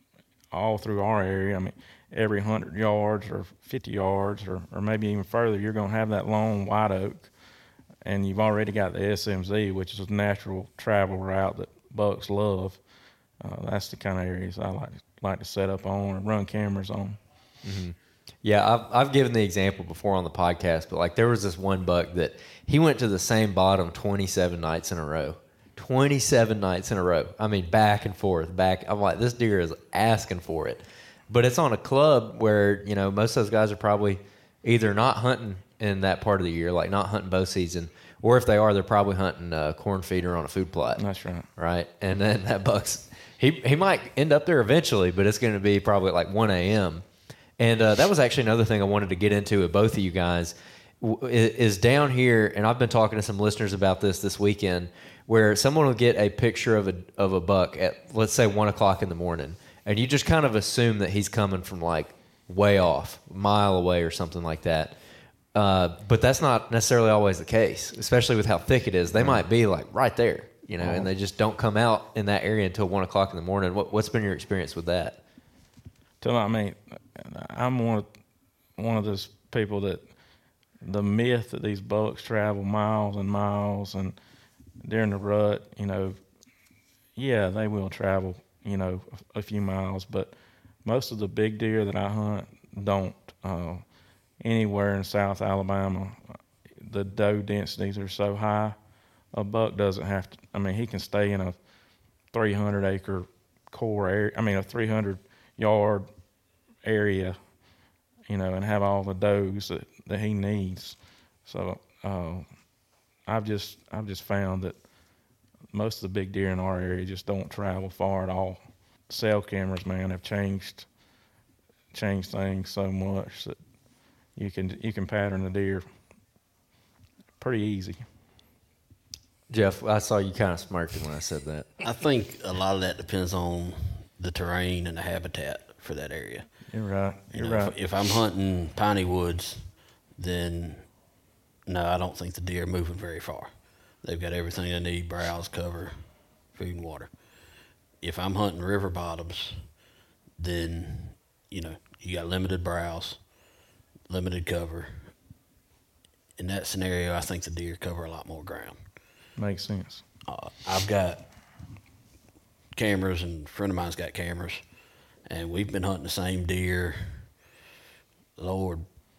Speaker 3: all through our area. I mean, every one hundred yards or fifty yards or, or maybe even further, you're going to have that long white oak. And you've already got the S M Z, which is a natural travel route that bucks love. Uh, that's the kind of areas I like like to set up on or run cameras on.
Speaker 5: Mm-hmm. Yeah, I've I've given the example before on the podcast, but like there was this one buck that he went to the same bottom twenty-seven nights in a row. twenty-seven nights in a row. I mean, back and forth, back. I'm like, this deer is asking for it. But it's on a club where, you know, most of those guys are probably either not hunting in that part of the year, like not hunting bow season, or if they are, they're probably hunting a corn feeder on a food plot.
Speaker 3: That's right.
Speaker 5: Right? And then that buck's, he, he might end up there eventually, but it's going to be probably like one a.m., And uh, that was actually another thing I wanted to get into with both of you guys is, is down here, and I've been talking to some listeners about this this weekend, where someone will get a picture of a of a buck at, let's say, one o'clock in the morning, and you just kind of assume that he's coming from like way off, a mile away or something like that. Uh, but that's not necessarily always the case, especially with how thick it is. They might be like right there, you know, oh. and they just don't come out in that area until one o'clock in the morning. What, what's been your experience with that?
Speaker 3: Tell I mean, I'm one of one of those people that the myth that these bucks travel miles and miles and during the rut, you know, yeah, they will travel, you know, a, a few miles, but most of the big deer that I hunt don't. Uh, anywhere in South Alabama, the doe densities are so high, a buck doesn't have to. I mean, he can stay in a three hundred acre core area. I mean, a three hundred yard area, you know, and have all the does that, that he needs. So uh, I've just I've just found that most of the big deer in our area just don't travel far at all. Cell cameras, man, have changed changed things so much that you can you can pattern the deer pretty easy.
Speaker 5: Jeff, I saw you kind of smirking when I said that.
Speaker 4: I think a lot of that depends on the terrain and the habitat for that area.
Speaker 3: You're right. You're
Speaker 4: you know,
Speaker 3: right.
Speaker 4: If, if I'm hunting piney woods, then no, I don't think the deer are moving very far. They've got everything they need: browse, cover, food, and water. If I'm hunting river bottoms, then you know you got limited browse, limited cover. In that scenario, I think the deer cover a lot more ground.
Speaker 3: Makes sense.
Speaker 4: Uh, I've got cameras, and a friend of mine's got cameras, and we've been hunting the same deer, Lord,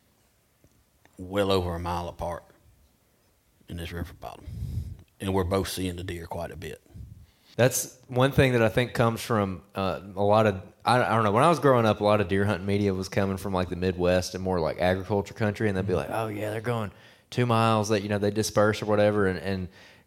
Speaker 4: well over a mile apart in this river bottom. And we're both seeing the deer quite a bit.
Speaker 5: That's one thing that I think comes from uh, a lot of, I, I don't know, when I was growing up, a lot of deer hunting media was coming from like the Midwest and more like agriculture country, and they'd be like, oh yeah, they're going two miles, that, you know, they disperse or whatever, and, and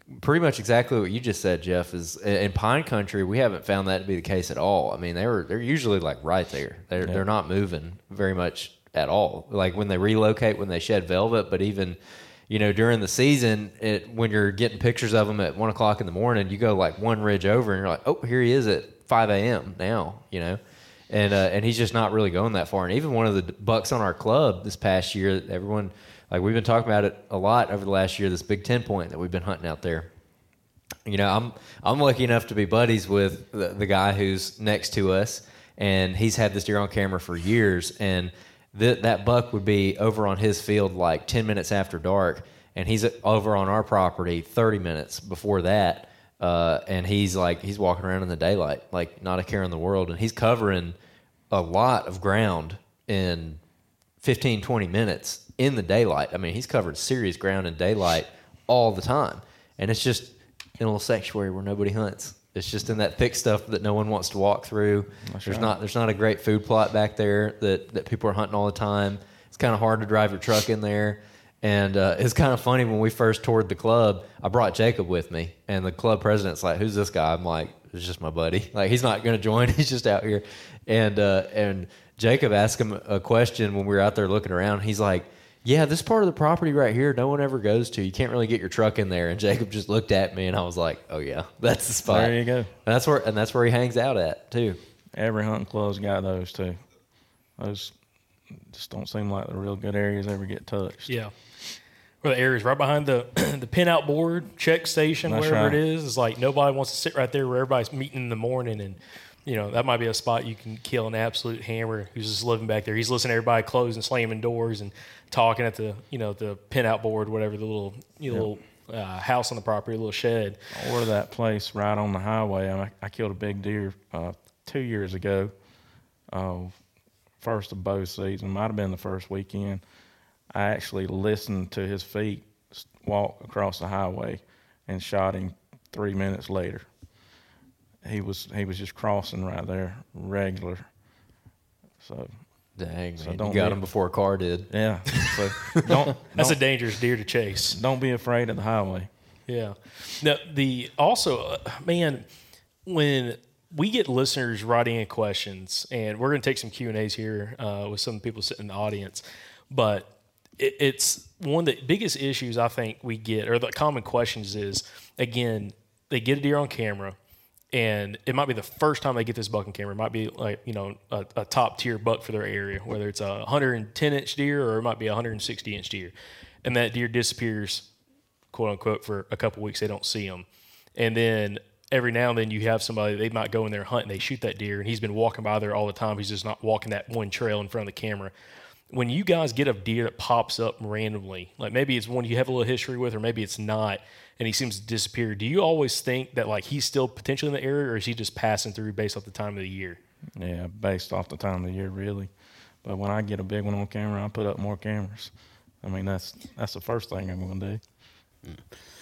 Speaker 5: pretty much exactly what you just said, Jeff. Is in pine country, we haven't found that to be the case at all. I mean, they were they're usually like right there. They're yeah. they're not moving very much at all. Like when they relocate, when they shed velvet, but even, you know, during the season, it, when you're getting pictures of them at one o'clock in the morning, you go like one ridge over, and you're like, oh, here he is at five a.m. now, you know, and uh, and he's just not really going that far. And even one of the bucks on our club this past year, everyone. Like, we've been talking about it a lot over the last year, this Big Ten point that we've been hunting out there. You know, I'm I'm lucky enough to be buddies with the, the guy who's next to us, and he's had this deer on camera for years, and th- that buck would be over on his field like ten minutes after dark, and he's over on our property thirty minutes before that, uh, and he's like, he's walking around in the daylight, like not a care in the world, and he's covering a lot of ground in fifteen, twenty minutes in the daylight. I mean, he's covered serious ground in daylight all the time. And it's just in a little sanctuary where nobody hunts. It's just in that thick stuff that no one wants to walk through. That's there's right. not there's not a great food plot back there that, that people are hunting all the time. It's kind of hard to drive your truck in there. And uh, it's kind of funny, when we first toured the club, I brought Jacob with me. And the club president's like, who's this guy? I'm like, it's just my buddy. Like, he's not going to join. He's just out here. And uh, and Jacob asked him a question when we were out there looking around. He's like, yeah, this part of the property right here, no one ever goes to. You can't really get your truck in there. And Jacob just looked at me, and I was like, oh, yeah, that's the spot.
Speaker 3: There you go.
Speaker 5: And that's where and that's where he hangs out at, too.
Speaker 3: Every hunting club's got those, too. Those just don't seem like the real good areas ever get touched.
Speaker 2: Yeah. Where the areas right behind the the pin-out board, check station,
Speaker 3: That's
Speaker 2: wherever
Speaker 3: right.
Speaker 2: it is. It's like nobody wants to sit right there where everybody's meeting in the morning. And, you know, that might be a spot you can kill an absolute hammer who's just living back there. He's listening to everybody close and slamming doors and talking at the, you know, the pin-out board, whatever, the little, you know,
Speaker 3: Yep.
Speaker 2: little uh, house on the property, a little shed.
Speaker 3: Or that place right on the highway. I, I killed a big deer uh, two years ago. Uh, first of bow season. Might have been the first weekend. I actually listened to his feet walk across the highway and shot him three minutes later. He was he was just crossing right there, regular. So
Speaker 5: Dang,
Speaker 3: so
Speaker 5: man.
Speaker 3: don't
Speaker 5: You got
Speaker 3: be-
Speaker 5: him before a car did.
Speaker 3: yeah. So don't
Speaker 2: That's a
Speaker 3: don't,
Speaker 2: dangerous deer to chase.
Speaker 3: don't be afraid of the highway.
Speaker 2: Yeah. Now, the also, uh, man, when we get listeners writing in questions, and we're going to take some Q and A's here uh, with some people sitting in the audience, but it, it's one of the biggest issues I think we get, or the common questions is, again, they get a deer on camera, and it might be the first time they get this buck on camera. It might be like, you know, a, a top tier buck for their area, whether it's a one hundred ten inch deer or it might be a one hundred sixty inch deer. And that deer disappears, quote unquote, for a couple weeks. They don't see them. And then every now and then you have somebody, they might go in there hunting, they shoot that deer, and he's been walking by there all the time. He's just not walking that one trail in front of the camera. When you guys get a deer that pops up randomly, like maybe it's one you have a little history with, or maybe it's not, and he seems to disappear, do you always think that like he's still potentially in the area, or is he just passing through based off the time of the year?
Speaker 3: Yeah, based off the time of the year, really. But when I get a big one on camera, I put up more cameras. I mean, that's that's the first thing I'm going to do.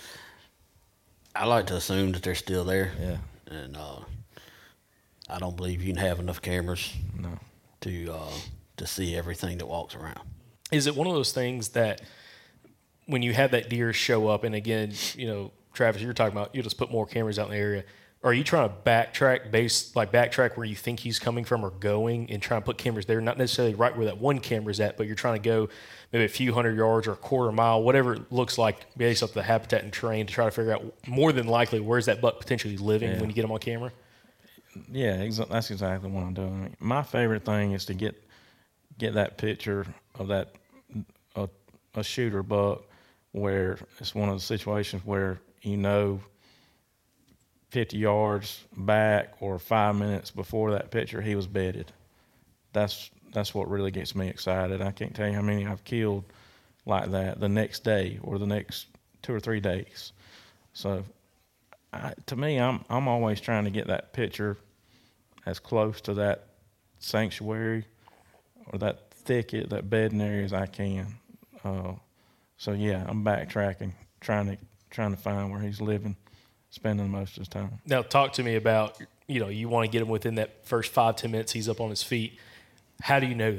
Speaker 4: I like to assume that they're still there.
Speaker 3: Yeah.
Speaker 4: And uh, I don't believe you can have enough cameras
Speaker 3: No.
Speaker 4: to uh, to see everything that walks around.
Speaker 2: Is it one of those things that when you have that deer show up, and again, you know, Travis, you're talking about, you just put more cameras out in the area. Are you trying to backtrack base, like backtrack where you think he's coming from or going, and try and put cameras there, not necessarily right where that one camera's at, but you're trying to go maybe a few hundred yards or a quarter mile, whatever it looks like based off the habitat and terrain, to try to figure out more than likely where's that buck potentially living
Speaker 3: Yeah.
Speaker 2: when you get him on camera?
Speaker 3: Yeah, exa- that's exactly what I'm doing. I mean, my favorite thing is to get get that picture of that a, a shooter buck where it's one of the situations where you know fifty yards back or five minutes before that picture he was bedded. That's that's what really gets me excited. I can't tell you how many I've killed like that the next day or the next two or three days. So I, to me, I'm I'm always trying to get that picture as close to that sanctuary or that thicket, that bedding area as I can. Uh, so yeah, I'm backtracking, trying to trying to find where he's living, spending most of his time.
Speaker 2: Now, talk to me about, you know, you want to get him within that first five, ten minutes he's up on his feet. How do you know that?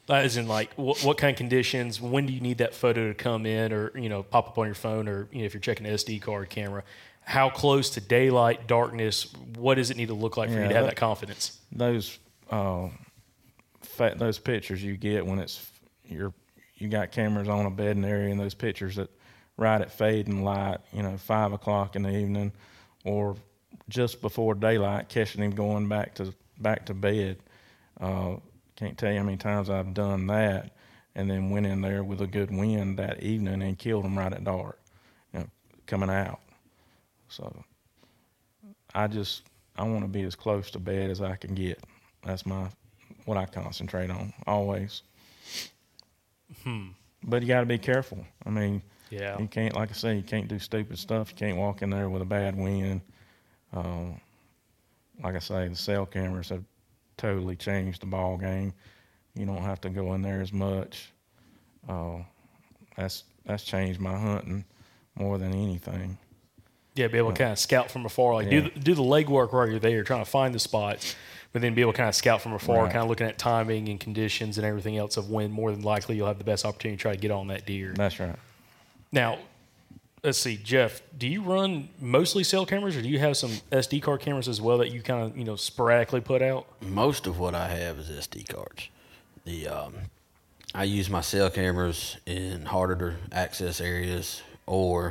Speaker 2: As in, like, what, what kind of conditions? When do you need that photo to come in, or you know, pop up on your phone, or you know, if you're checking an S D card camera? How close to daylight, darkness? What does it need to look like for
Speaker 3: Yeah,
Speaker 2: you to have
Speaker 3: that-
Speaker 2: that confidence?
Speaker 3: Those uh, fa- those pictures you get when it's you're you got cameras on a bedding area, and those pictures that right at fading light, you know, five o'clock in the evening, or just before daylight, catching him going back to back to bed. Uh, can't tell you how many times I've done that, and then went in there with a good wind that evening and killed him right at dark, you know, coming out. So I just I want to be as close to bed as I can get. That's my what I concentrate on always.
Speaker 2: Hmm.
Speaker 3: But you got to be careful. I mean,
Speaker 2: Yeah.
Speaker 3: you can't, like I say, you can't do stupid stuff. You can't walk in there with a bad wind. Uh, like I say, the cell cameras have totally changed the ball game. You don't have to go in there as much. Uh, that's that's changed my hunting more than anything.
Speaker 2: Yeah, be able to kind of scout from afar, like
Speaker 3: Yeah.
Speaker 2: do the, do the legwork while you're there, trying to find the spots, but then be able to kind of scout from afar,
Speaker 3: Right.
Speaker 2: kind of looking at timing and conditions and everything else of when more than likely you'll have the best opportunity to try to get on that deer.
Speaker 3: That's right.
Speaker 2: Now, let's see, Jeff, do you run mostly cell cameras, or do you have some S D card cameras as well that you kind of you know sporadically put out?
Speaker 4: Most of what I have is S D cards. The um, I use my cell cameras in harder to access areas or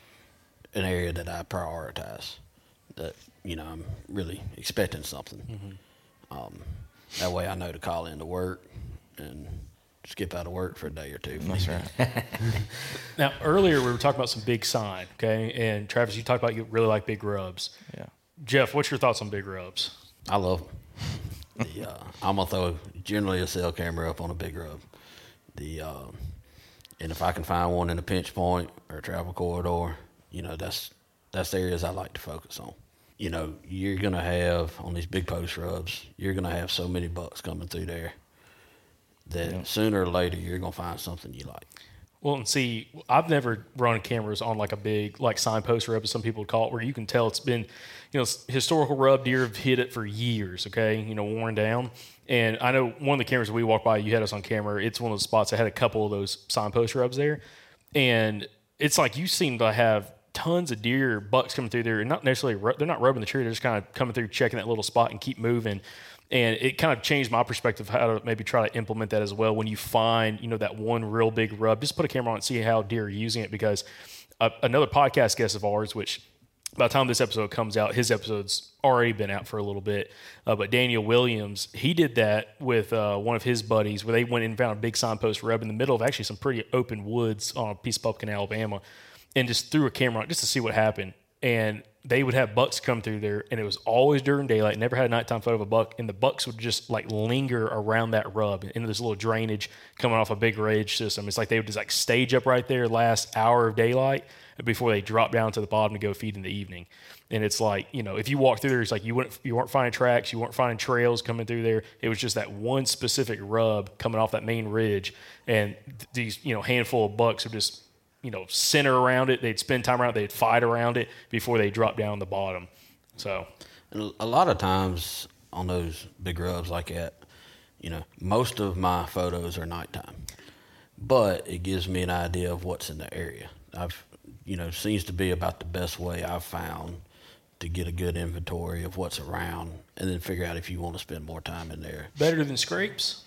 Speaker 4: an area that I prioritize. That you know I'm really expecting something.
Speaker 2: Mm-hmm.
Speaker 4: Um, that way I know to call in to work and skip out of work for a day or two.
Speaker 3: That's right.
Speaker 2: Now, earlier we were talking about some big sign, okay? And Travis, you talked about you really like big rubs.
Speaker 3: Yeah.
Speaker 2: Jeff, what's your thoughts on big rubs?
Speaker 4: I love them. The, uh, I'm gonna throw generally a cell camera up on a big rub. The um, and if I can find one in a pinch point or a travel corridor, you know that's that's the areas I like to focus on. You know, you're gonna have on these big post rubs, you're gonna have so many bucks coming through there that
Speaker 3: Yeah.
Speaker 4: sooner or later you're gonna find something you like.
Speaker 2: Well, and see, I've never run cameras on like a big, like signpost rub, as some people would call it, where you can tell it's been, you know, historical rub. Deer have hit it for years, okay, you know, worn down. And I know one of the cameras we walked by, you had us on camera. It's one of those spots that had a couple of those signpost rubs there. And it's like you seem to have tons of deer bucks coming through there, and not necessarily, ru- they're not rubbing the tree, they're just kind of coming through, checking that little spot and keep moving. And it kind of changed my perspective how to maybe try to implement that as well. When you find, you know, that one real big rub, just put a camera on and see how deer are using it. Because uh, another podcast guest of ours, which by the time this episode comes out, his episode's already been out for a little bit. Uh, but Daniel Williams, he did that with uh, one of his buddies where they went and found a big signpost rub in the middle of actually some pretty open woods on a piece of Pumpkin, Alabama, and just threw a camera on just to see what happened. And they would have bucks come through there, and it was always during daylight. Never had a nighttime photo of a buck, and the bucks would just like linger around that rub into this little drainage coming off a big ridge system. It's like they would just like stage up right there, last hour of daylight before they drop down to the bottom to go feed in the evening. And it's like, you know, if you walk through there, it's like you wouldn't, you weren't finding tracks, you weren't finding trails coming through there. It was just that one specific rub coming off that main ridge, and th- these, you know, handful of bucks would just, you know, center around it. They'd spend time around it. They'd fight around it before they drop down the bottom. So,
Speaker 4: And a lot of times on those big rubs like that, you know, most of my photos are nighttime, but it gives me an idea of what's in the area. I've, you know, seems to be about the best way I've found to get a good inventory of what's around, and then figure out if you want to spend more time in there.
Speaker 2: better than scrapes?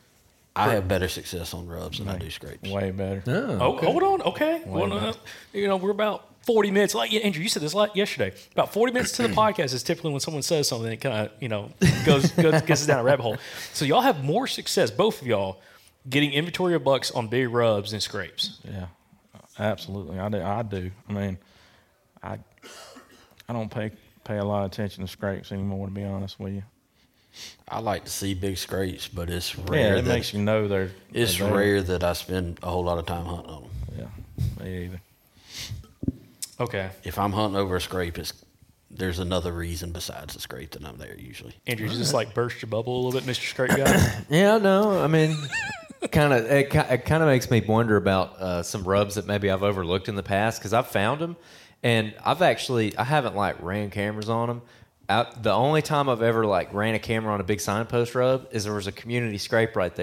Speaker 4: I have better success on rubs than I do scrapes.
Speaker 3: Way better.
Speaker 2: Oh, hold on. Okay. Well, no, no. You know, we're about forty minutes. Like, yeah, Andrew, you said this like yesterday. About forty minutes to the podcast is typically when someone says something that kind of, you know, goes, goes gets us down a rabbit hole. So y'all have more success, both of y'all, getting inventory of bucks on big rubs than scrapes.
Speaker 3: Yeah, absolutely. I do. I do. I mean, I I don't pay pay a lot of attention to scrapes anymore, to be honest with you.
Speaker 4: I like to see big scrapes, but it's
Speaker 3: Yeah,
Speaker 4: rare.
Speaker 3: it
Speaker 4: that,
Speaker 3: makes you know they're.
Speaker 4: it's
Speaker 3: they're there.
Speaker 4: rare that I spend a whole lot of time hunting on them.
Speaker 3: Yeah, me either.
Speaker 2: Okay.
Speaker 4: If I'm hunting over a scrape, it's there's another reason besides the scrape that I'm there usually.
Speaker 2: Andrew, you just like burst your bubble a little bit, Mister Scrape Guy?
Speaker 5: Yeah, no, I mean, kind of it, ki- it kind of makes me wonder about uh, some rubs that maybe I've overlooked in the past, because I've found them, and I've actually I haven't like ran cameras on them. I, the only time I've ever like ran a camera on a big signpost rub is there was a community scrape right there,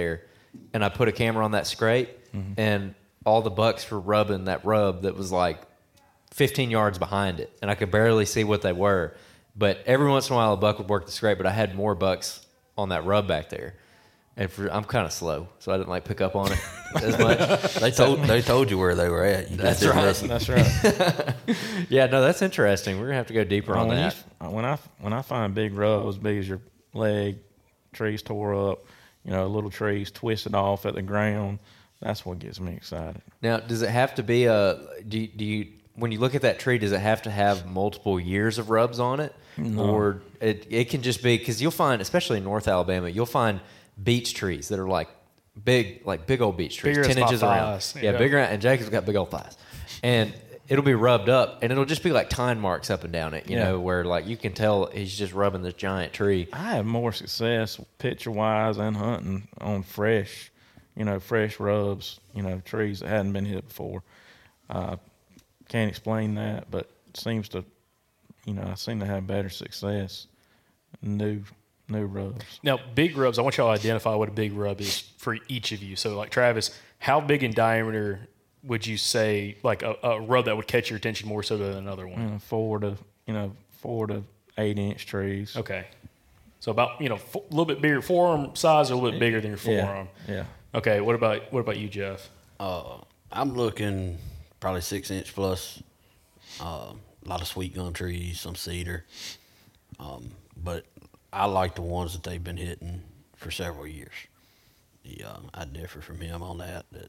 Speaker 5: and I put a camera on that scrape, mm-hmm. and all the bucks were rubbing that rub that was like fifteen yards behind it, and I could barely see what they were. But every once in a while, a buck would work the scrape, but I had more bucks on that rub back there. And for, I'm kind of slow, so I didn't like pick up on it as much.
Speaker 4: they told they told you where they were at. You
Speaker 5: that's right.
Speaker 4: Listen.
Speaker 3: That's right.
Speaker 5: Yeah, no, that's interesting. We're gonna have to go deeper
Speaker 3: well,
Speaker 5: on
Speaker 3: when
Speaker 5: that.
Speaker 3: You, when I when I find big rubs big as your leg, trees tore up, you know, little trees twisted off at the ground, that's what gets me excited.
Speaker 5: Now, does it have to be a? Do you, do you when you look at that tree, does it have to have multiple years of rubs on it,
Speaker 3: no.
Speaker 5: or it it can just be because you'll find, especially in North Alabama, you'll find beech trees that are like big, like big old beech trees,
Speaker 2: bigger
Speaker 5: ten inches around.
Speaker 2: Thighs.
Speaker 5: Yeah,
Speaker 2: yeah,
Speaker 5: bigger. And Jacob's got big old thighs, and it'll be rubbed up, and it'll just be like tine marks up and down it. You
Speaker 3: yeah.
Speaker 5: know, where like you can tell he's just rubbing this giant tree.
Speaker 3: I have more success picture wise and hunting on fresh, you know, fresh rubs, you know, trees that hadn't been hit before. Uh, can't explain that, but it seems to, you know, I seem to have better success. New. New rubs.
Speaker 2: Now, big rubs, I want y'all to identify what a big rub is for each of you. So, like Travis, how big in diameter would you say, like a, a rub that would catch your attention more so than another one?
Speaker 3: You know, four to, you know, four to eight inch trees.
Speaker 2: Okay. So about, you know, a little bit bigger, forearm size or a little bit bigger than your forearm.
Speaker 3: Yeah. yeah.
Speaker 2: Okay. What about, what about you, Jeff?
Speaker 4: Uh, I'm looking probably six inch plus, uh, a lot of sweet gum trees, some cedar. Um, but I like the ones that they've been hitting for several years. Yeah, I differ from him on that. That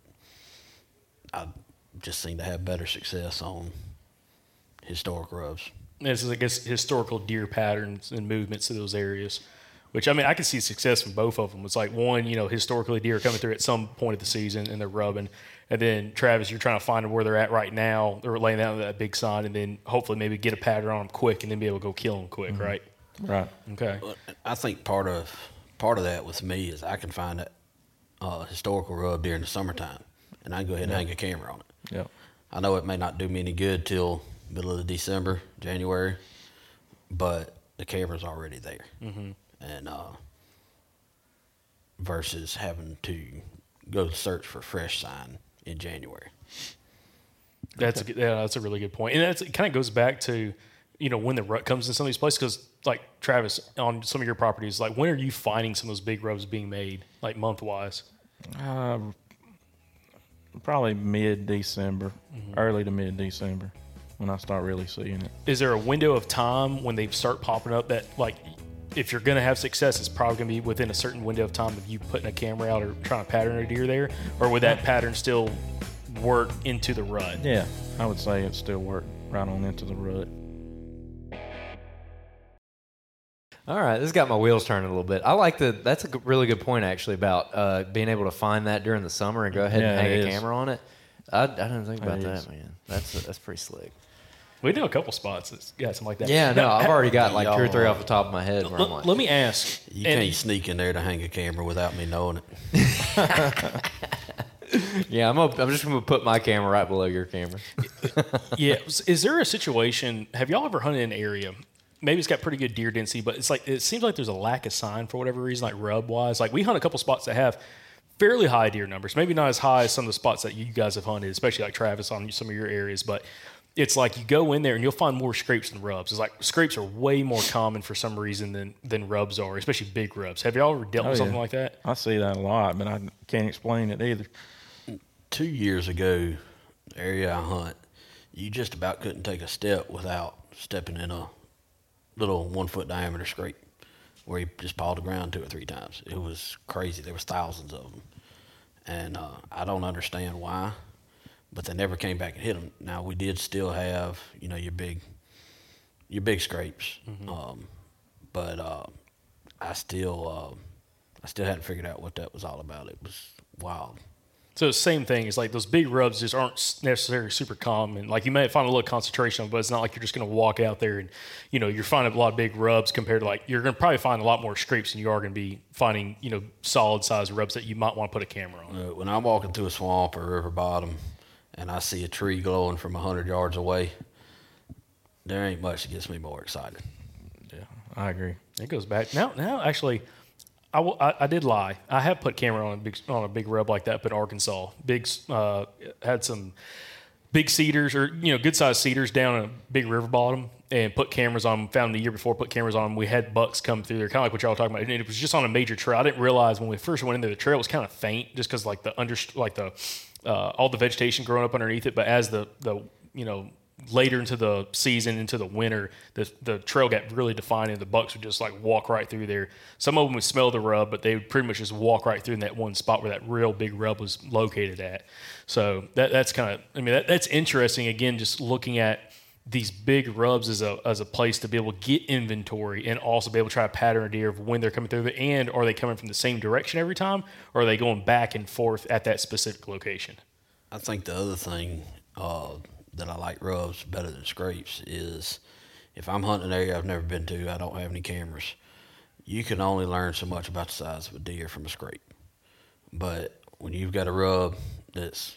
Speaker 4: I just seem to have better success on historic rubs.
Speaker 2: This is, I guess, historical deer patterns and movements to those areas, which, I mean, I can see success from both of them. It's like one, you know, historically deer coming through at some point of the season and they're rubbing. And then, Travis, you're trying to find where they're at right now. They're laying down that big sign and then hopefully maybe get a pattern on them quick and then be able to go kill them quick, mm-hmm. right?
Speaker 3: Right.
Speaker 2: Okay.
Speaker 4: I think part of part of that with me is I can find a uh, historical rub during the summertime, and I can go ahead and
Speaker 3: yep.
Speaker 4: hang a camera on it.
Speaker 3: Yep.
Speaker 4: I know it may not do me any good till middle of December, January, but the camera's already there.
Speaker 2: Mm-hmm.
Speaker 4: And uh, versus having to go search for fresh sign in January.
Speaker 2: That's a, yeah, that's a really good point, and that's, it kind of goes back to, you know, when the rut comes in some of these places, because like Travis, on some of your properties, like when are you finding some of those big rubs being made, like month wise?
Speaker 3: Uh, probably mid December, mm-hmm. early to mid December, when I start really seeing it.
Speaker 2: Is there a window of time when they start popping up that, like, if you're going to have success, it's probably going to be within a certain window of time of you putting a camera out or trying to pattern a deer there, or would that pattern still work into the rut?
Speaker 3: Yeah, I would say it still work right on into the rut.
Speaker 5: All right, this got my wheels turning a little bit. I like the. That's a g- really good point, actually, about uh, being able to find that during the summer and go ahead
Speaker 3: yeah,
Speaker 5: and hang a
Speaker 3: is.
Speaker 5: camera on it. I, I didn't think about
Speaker 3: It
Speaker 5: that,
Speaker 3: is.
Speaker 5: man. That's that's pretty slick.
Speaker 2: We know a couple spots that's got something like that.
Speaker 5: Yeah, no,
Speaker 2: Now,
Speaker 5: I've already got like two or
Speaker 4: Y'all-
Speaker 5: three off the top of my head. Where
Speaker 2: l-
Speaker 5: I'm like,
Speaker 2: let me ask.
Speaker 4: You
Speaker 2: and-
Speaker 4: can't sneak in there to hang a camera without me knowing it.
Speaker 5: yeah, I'm. Gonna, I'm just going to put my camera right below your camera.
Speaker 2: Yeah, is there a situation? Have y'all ever hunted in an area? Maybe it's got pretty good deer density, but it's like it seems like there's a lack of sign for whatever reason, like rub wise. Like we hunt a couple spots that have fairly high deer numbers, maybe not as high as some of the spots that you guys have hunted, especially like Travis on some of your areas. But it's like you go in there and you'll find more scrapes than rubs. It's like scrapes are way more common for some reason than than rubs are, especially big rubs. Have y'all ever dealt
Speaker 3: Oh,
Speaker 2: with
Speaker 3: yeah.
Speaker 2: something like that?
Speaker 3: I see that a lot, but I can't explain it either.
Speaker 4: Two years ago, the area I hunt, you just about couldn't take a step without stepping in a little one foot diameter scrape where you just pawed the ground two or three times. It was crazy. There was thousands of them. And uh, I don't understand why, but they never came back and hit them. Now, we did still have, you know, your big your big scrapes.
Speaker 2: Mm-hmm.
Speaker 4: Um, but uh, I still uh, I still hadn't figured out what that was all about. It was wild.
Speaker 2: So the same thing is like those big rubs just aren't necessarily super common. Like you may find a little concentration, but it's not like you're just going to walk out there and, you know, you're finding a lot of big rubs compared to like you're going to probably find a lot more scrapes than you are going to be finding, you know, solid size rubs that you might want to put a camera on.
Speaker 4: Uh, when I'm walking through a swamp or river bottom and I see a tree glowing from one hundred yards away, there ain't much that gets me more excited.
Speaker 3: Yeah, I agree.
Speaker 2: It goes back now. Now, actually, I, will, I, I did lie. I have put camera on a big on a big rub like that, but Arkansas big uh, had some big cedars or you know good sized cedars down in a big river bottom and put cameras on them. Found them the year before, put cameras on them. We had bucks come through there, kind of like what y'all were talking about. And it was just on a major trail. I didn't realize when we first went in there, the trail was kind of faint, just because like the under like the uh, all the vegetation growing up underneath it. But as the the you know later into the season, into the winter, the the trail got really defined, and the bucks would just like walk right through there. Some of them would smell the rub, but they would pretty much just walk right through in that one spot where that real big rub was located at. So that that's kind of, I mean, that, that's interesting. Again, just looking at these big rubs as a as a place to be able to get inventory and also be able to try to pattern a deer of when they're coming through there, and are they coming from the same direction every time, or are they going back and forth at that specific location?
Speaker 4: I think the other thing uh, that I like rubs better than scrapes is if I'm hunting an area I've never been to, I don't have any cameras, you can only learn so much about the size of a deer from a scrape. But when you've got a rub that's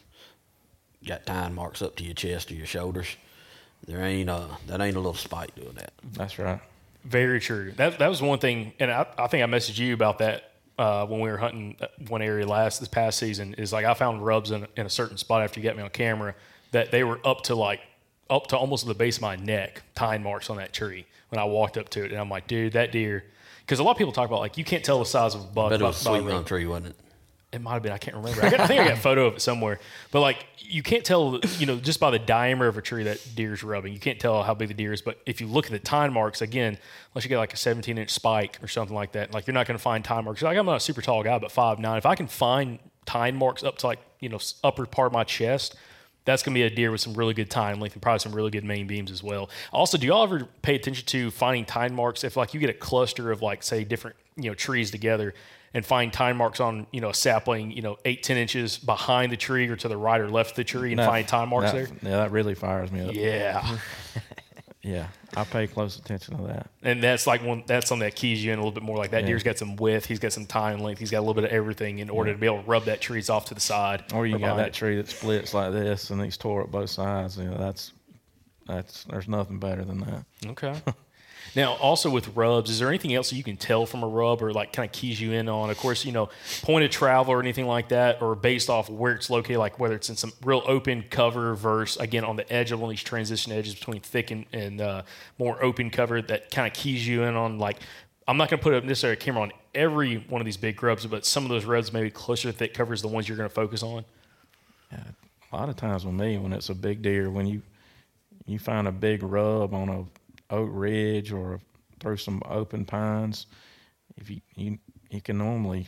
Speaker 4: got tine marks up to your chest or your shoulders, there ain't a, that ain't a little spike doing that.
Speaker 3: That's right.
Speaker 2: Very true. That that was one thing, and I, I think I messaged you about that uh, when we were hunting one area last this past season. Is like I found rubs in, in a certain spot after you got me on camera that they were up to like up to almost the base of my neck, tine marks on that tree when I walked up to it, and I'm like, dude, that deer. Because a lot of people talk about like you can't tell the size of a buck.
Speaker 4: I bet it was
Speaker 2: by, by
Speaker 4: sweet on tree, wasn't it?
Speaker 2: It might have been. I can't remember. I, got, I think I got a photo of it somewhere. But like, you can't tell, you know, just by the diameter of a tree that deer's rubbing. You can't tell how big the deer is. But if you look at the tine marks, again, unless you get like a seventeen inch spike or something like that, like you're not going to find tine marks. Like I'm not a super tall guy, but five nine. If I can find tine marks up to like, you know, upper part of my chest, that's going to be a deer with some really good tine length and probably some really good main beams as well. Also, do y'all ever pay attention to finding tine marks if like you get a cluster of like, say, different, you know, trees together, and find tine marks on, you know, a sapling, you know, eight, ten inches behind the tree or to the right or left of the tree, and
Speaker 3: That-
Speaker 2: find tine marks
Speaker 3: that-
Speaker 2: there?
Speaker 3: Yeah, that really fires me up.
Speaker 2: Yeah.
Speaker 3: Yeah, I pay close attention to that.
Speaker 2: And that's like one, that's something that keys you in a little bit more. Like that
Speaker 3: Yeah.
Speaker 2: deer's got some width, he's got some tine length, he's got a little bit of everything in order to be able to rub that trees off to the side.
Speaker 3: Or you got
Speaker 2: behind
Speaker 3: that
Speaker 2: it.
Speaker 3: tree that splits like this and he's tore up both sides. You know, that's that's there's nothing better than that.
Speaker 2: Okay. Now, also with rubs, is there anything else that you can tell from a rub or like kind of keys you in on? Of course, you know, point of travel or anything like that, or based off where it's located, like whether it's in some real open cover versus, again, on the edge of one of these transition edges between thick and, and uh, more open cover that kind of keys you in on, like, I'm not going to put a necessarily a camera on every one of these big rubs, but some of those rubs maybe closer to thick cover is the ones you're going to focus on.
Speaker 3: Yeah, a lot of times with me, when it's a big deer, when you you find a big rub on a oak ridge or through some open pines, if you you, you can normally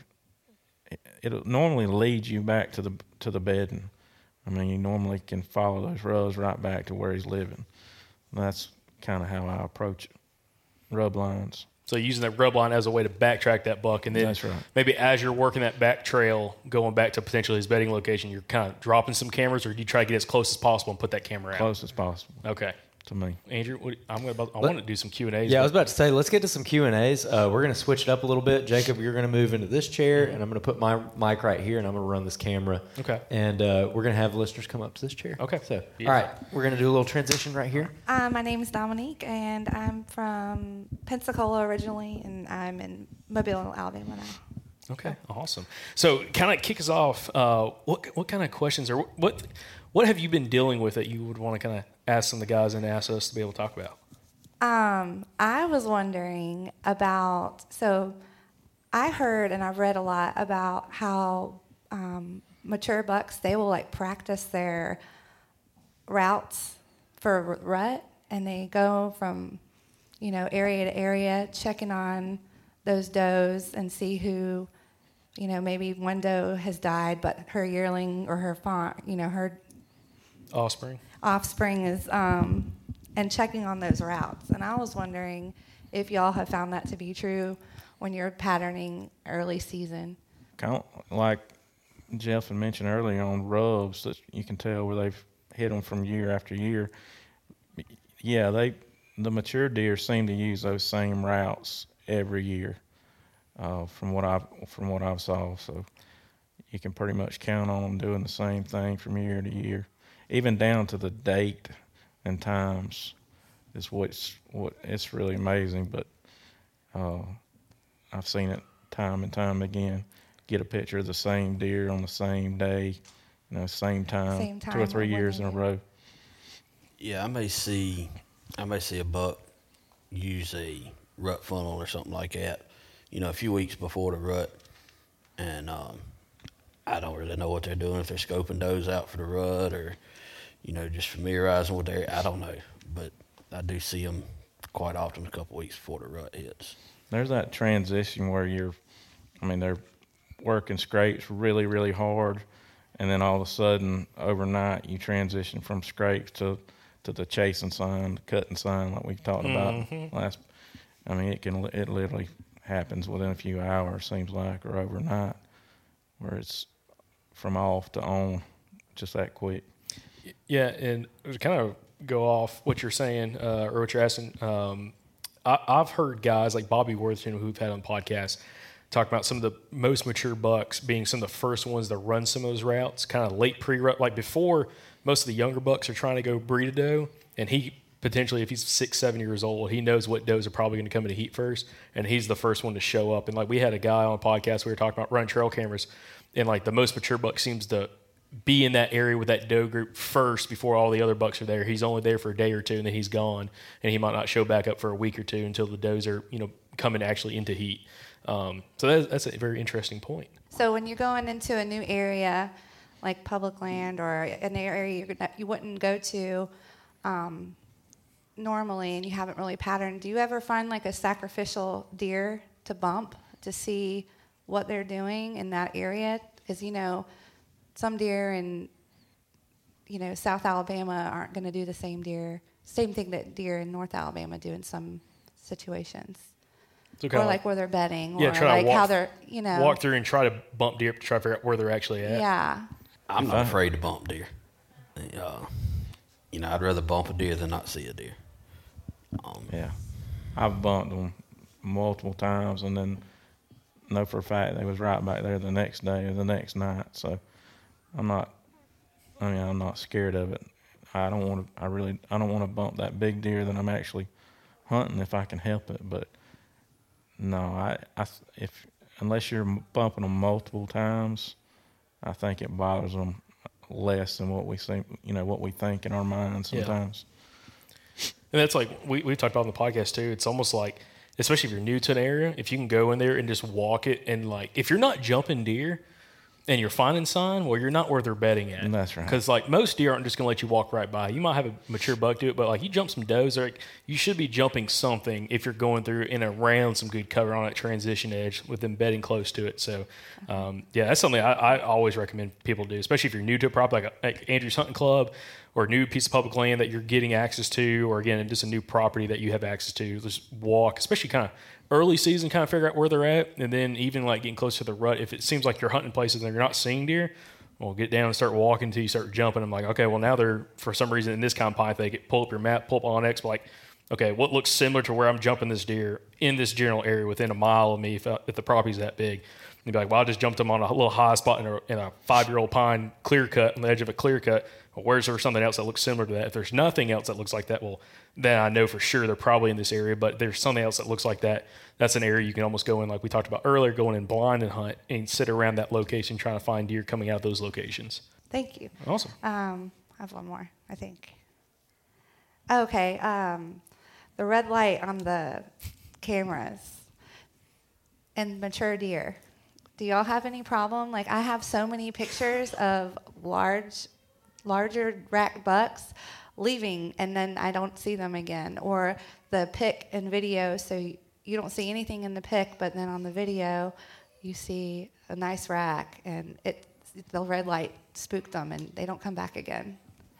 Speaker 3: it'll normally lead you back to the to the bedding. I mean, you normally can follow those rubs right back to where he's living. And that's kind of how I approach it. Rub lines.
Speaker 2: So using that rub line as a way to backtrack that buck, and then
Speaker 3: That's right.
Speaker 2: maybe as you're working that back trail, going back to potentially his bedding location, you're kind of dropping some cameras, or do you try to get as close as possible and put that camera out?
Speaker 3: Close as possible
Speaker 2: Okay.
Speaker 3: to me.
Speaker 2: Andrew, what, I'm gonna. I want to do some Q and A's.
Speaker 5: Yeah, I was about to say, let's get to some Q and A's. Uh, we're going to switch it up a little bit. Jacob, you're going to move into this chair, and I'm going to put my mic right here, and I'm going to run this camera.
Speaker 2: Okay.
Speaker 5: And uh, we're going to have listeners come up to this chair.
Speaker 2: Okay.
Speaker 5: So,
Speaker 2: Beautiful.
Speaker 5: all right, we're going to do a little transition right here.
Speaker 6: Uh, my name is Dominique, and I'm from Pensacola originally, and I'm in Mobile, Alabama now.
Speaker 2: Okay. Awesome. So, kind of kick us off. Uh, what what kind of questions or what what have you been dealing with that you would want to kind of ask some of the guys and ask us to be able to talk about?
Speaker 6: Um, I was wondering about, so I heard and I've read a lot about how um, mature bucks, they will like practice their routes for r- rut, and they go from, you know, area to area, checking on those does and see who, you know, maybe one doe has died, but her yearling or her fawn, you know, her
Speaker 2: Offspring.
Speaker 6: offspring is, um, and checking on those routes. And I was wondering if y'all have found that to be true when you're patterning early season.
Speaker 3: Kind of like Jeff had mentioned earlier on rubs that you can tell where they've hit them from year after year. Yeah, they the mature deer seem to use those same routes every year, uh, from what I've from what I've saw. So you can pretty much count on them doing the same thing from year to year, even down to the date and times. Is what's what it's really amazing. But uh, I've seen it time and time again. Get a picture of the same deer on the same day, you know, same time,
Speaker 6: Same time
Speaker 3: two or three
Speaker 6: or
Speaker 3: years in a
Speaker 6: whatever.
Speaker 3: row.
Speaker 4: Yeah, I may see, I may see a buck use a rut funnel or something like that, you know, a few weeks before the rut, and um, I don't really know what they're doing, if they're scoping does out for the rut or, you know, just familiarizing with their, I don't know, but I do see them quite often a couple weeks before the rut hits.
Speaker 3: There's that transition where you're, I mean, they're working scrapes really, really hard, and then all of a sudden, overnight, you transition from scrapes to, to the chasing sign, the cutting sign, like we talked about last. I mean, it can, it literally happens within a few hours, seems like, or overnight, where it's from off to on, just that quick.
Speaker 2: Yeah, and to kind of go off what you're saying uh, or what you're asking, um, I, I've heard guys like Bobby Worthington, who we've had on podcasts, talk about some of the most mature bucks being some of the first ones to run some of those routes, kind of late pre-rut, like before most of the younger bucks are trying to go breed a doe, and he potentially, if he's six, seven years old, he knows what does are probably going to come into heat first, and he's the first one to show up. And like we had a guy on a podcast, we were talking about running trail cameras, and like the most mature buck seems to be in that area with that doe group first before all the other bucks are there. He's only there for a day or two, and then he's gone, and he might not show back up for a week or two until the does are, you know, coming actually into heat. Um, so that's, that's a very interesting point.
Speaker 6: So when you're going into a new area, like public land or an area you're gonna, you wouldn't go to um, normally, and you haven't really patterned, do you ever find like a sacrificial deer to bump to see what they're doing in that area? Because, you know, some deer in, you know, South Alabama aren't going to do the same deer, same thing that deer in North Alabama do in some situations.
Speaker 2: So
Speaker 6: Or
Speaker 2: kinda
Speaker 6: like where they're bedding,
Speaker 2: Yeah,
Speaker 6: or
Speaker 2: try to
Speaker 6: like
Speaker 2: walk-
Speaker 6: how they're, you know.
Speaker 2: walk through and try to bump deer to try to figure out where they're actually at.
Speaker 6: Yeah.
Speaker 4: I'm not afraid to bump deer. Uh, you know, I'd rather bump a deer than not see a deer. Um,
Speaker 3: Yeah, I've bumped them multiple times, and then know for a fact they was right back there the next day or the next night. So I'm not. I mean, I'm not scared of it. I don't want to. I really. I don't want to bump that big deer that I'm actually hunting if I can help it. But no, I. I if unless you're bumping them multiple times, I think it bothers them less than what we think. You know, what we think in our minds
Speaker 2: Yeah.
Speaker 3: sometimes.
Speaker 2: And that's like we we've talked about on the podcast too. It's almost like, especially if you're new to an area, if you can go in there and just walk it, and like if you're not jumping deer and you're finding sign, well, you're not where they're bedding at.
Speaker 3: That's right.
Speaker 2: Because like most deer aren't just gonna let you walk right by. You might have a mature buck do it, but like you jump some does, like you should be jumping something if you're going through and around some good cover on that transition edge with them bedding close to it. So um, yeah, that's something I, I always recommend people do, especially if you're new to a property like, a, like Andrew's Hunting Club, or a new piece of public land that you're getting access to, or again, just a new property that you have access to. Just walk, especially kind of early season, kind of figure out where they're at. And then even like getting close to the rut, if it seems like you're hunting places and you're not seeing deer, well, get down and start walking until you start jumping. I'm like, okay, well now they're, for some reason in this kind of pipe, they get pull up your map, pull up Onyx, like, okay, what looks similar to where I'm jumping this deer in this general area within a mile of me if, I, if the property's that big. You'd be like, well, I just jumped them on a little high spot in a, in a five-year-old pine clear cut on the edge of a clear cut. Well, where's there something else that looks similar to that? If there's nothing else that looks like that, well, then I know for sure they're probably in this area. But if there's something else that looks like that, that's an area you can almost go in, like we talked about earlier, going in blind and hunt and sit around that location trying to find deer coming out of those locations.
Speaker 6: Thank you.
Speaker 2: Awesome.
Speaker 6: Um, I have one more, I think. Okay. Um, the red light on the cameras and mature deer. Do y'all have any problem? Like, I have so many pictures of large, larger rack bucks leaving, and then I don't see them again. Or the pic and video, so you, you don't see anything in the pic, but then on the video, you see a nice rack, and it the red light spooked them, and they don't come back again.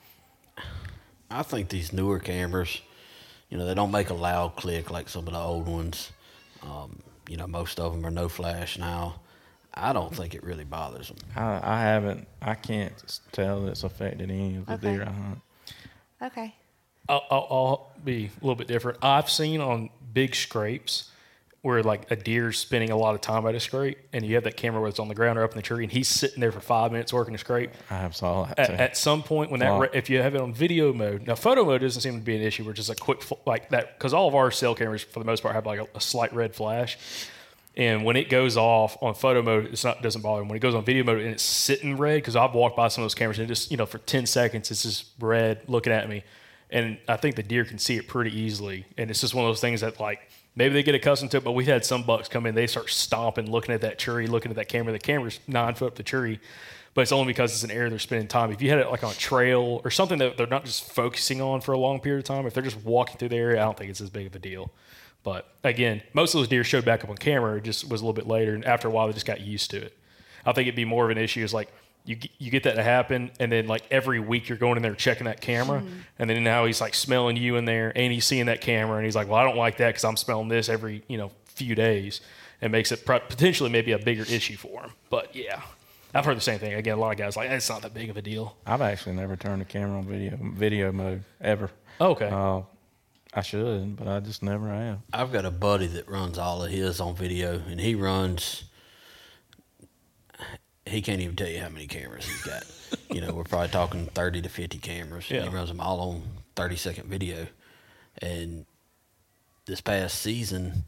Speaker 4: I think these newer cameras, you know, they don't make a loud click like some of the old ones. Um, you know, most of them are no flash now. I don't think it really bothers them.
Speaker 3: I, I haven't. I can't tell that it's affected any of the
Speaker 6: Okay.
Speaker 3: deer I hunt.
Speaker 6: Okay.
Speaker 2: I'll, I'll, I'll be a little bit different. I've seen on big scrapes where like a deer's spending a lot of time at a scrape, and you have that camera where it's on the ground or up in the tree, and he's sitting there for five minutes working a scrape.
Speaker 3: I have saw that
Speaker 2: At,
Speaker 3: too.
Speaker 2: at some point when that,
Speaker 3: Wow.
Speaker 2: re- if you have it on video mode, now photo mode doesn't seem to be an issue. We're just a quick, fl- like that, because all of our cell cameras for the most part have like a, a slight red flash. And when it goes off on photo mode, it's not doesn't bother me. When it goes on video mode and it's sitting red, because I've walked by some of those cameras and it just, you know, for ten seconds, it's just red looking at me. And I think the deer can see it pretty easily. And it's just one of those things that, like, maybe they get accustomed to it, but we've had some bucks come in, they start stomping, looking at that tree, looking at that camera. The camera's nine foot up the tree, but it's only because it's an area they're spending time. If you had it like on a trail or something that they're not just focusing on for a long period of time, if they're just walking through the area, I don't think it's as big of a deal. But again, most of those deer showed back up on camera. It just was a little bit later, and after a while, they just got used to it. I think it'd be more of an issue is like, You you get that to happen, and then like every week you're going in there checking that camera, mm-hmm. and then now he's like smelling you in there, and he's seeing that camera, and he's like, well, I don't like that because I'm smelling this every you know few days, and makes it potentially maybe a bigger issue for him. But yeah, I've heard the same thing. Again, a lot of guys like it's not that big of a deal.
Speaker 3: I've actually never turned the camera on video video mode ever.
Speaker 2: Okay.
Speaker 3: Uh, I should, but I just never have.
Speaker 4: I've got a buddy that runs all of his on video, and he runs. He can't even tell you how many cameras he's got. You know, we're probably talking thirty to fifty cameras.
Speaker 2: Yeah.
Speaker 4: He runs them all on thirty second video. And this past season,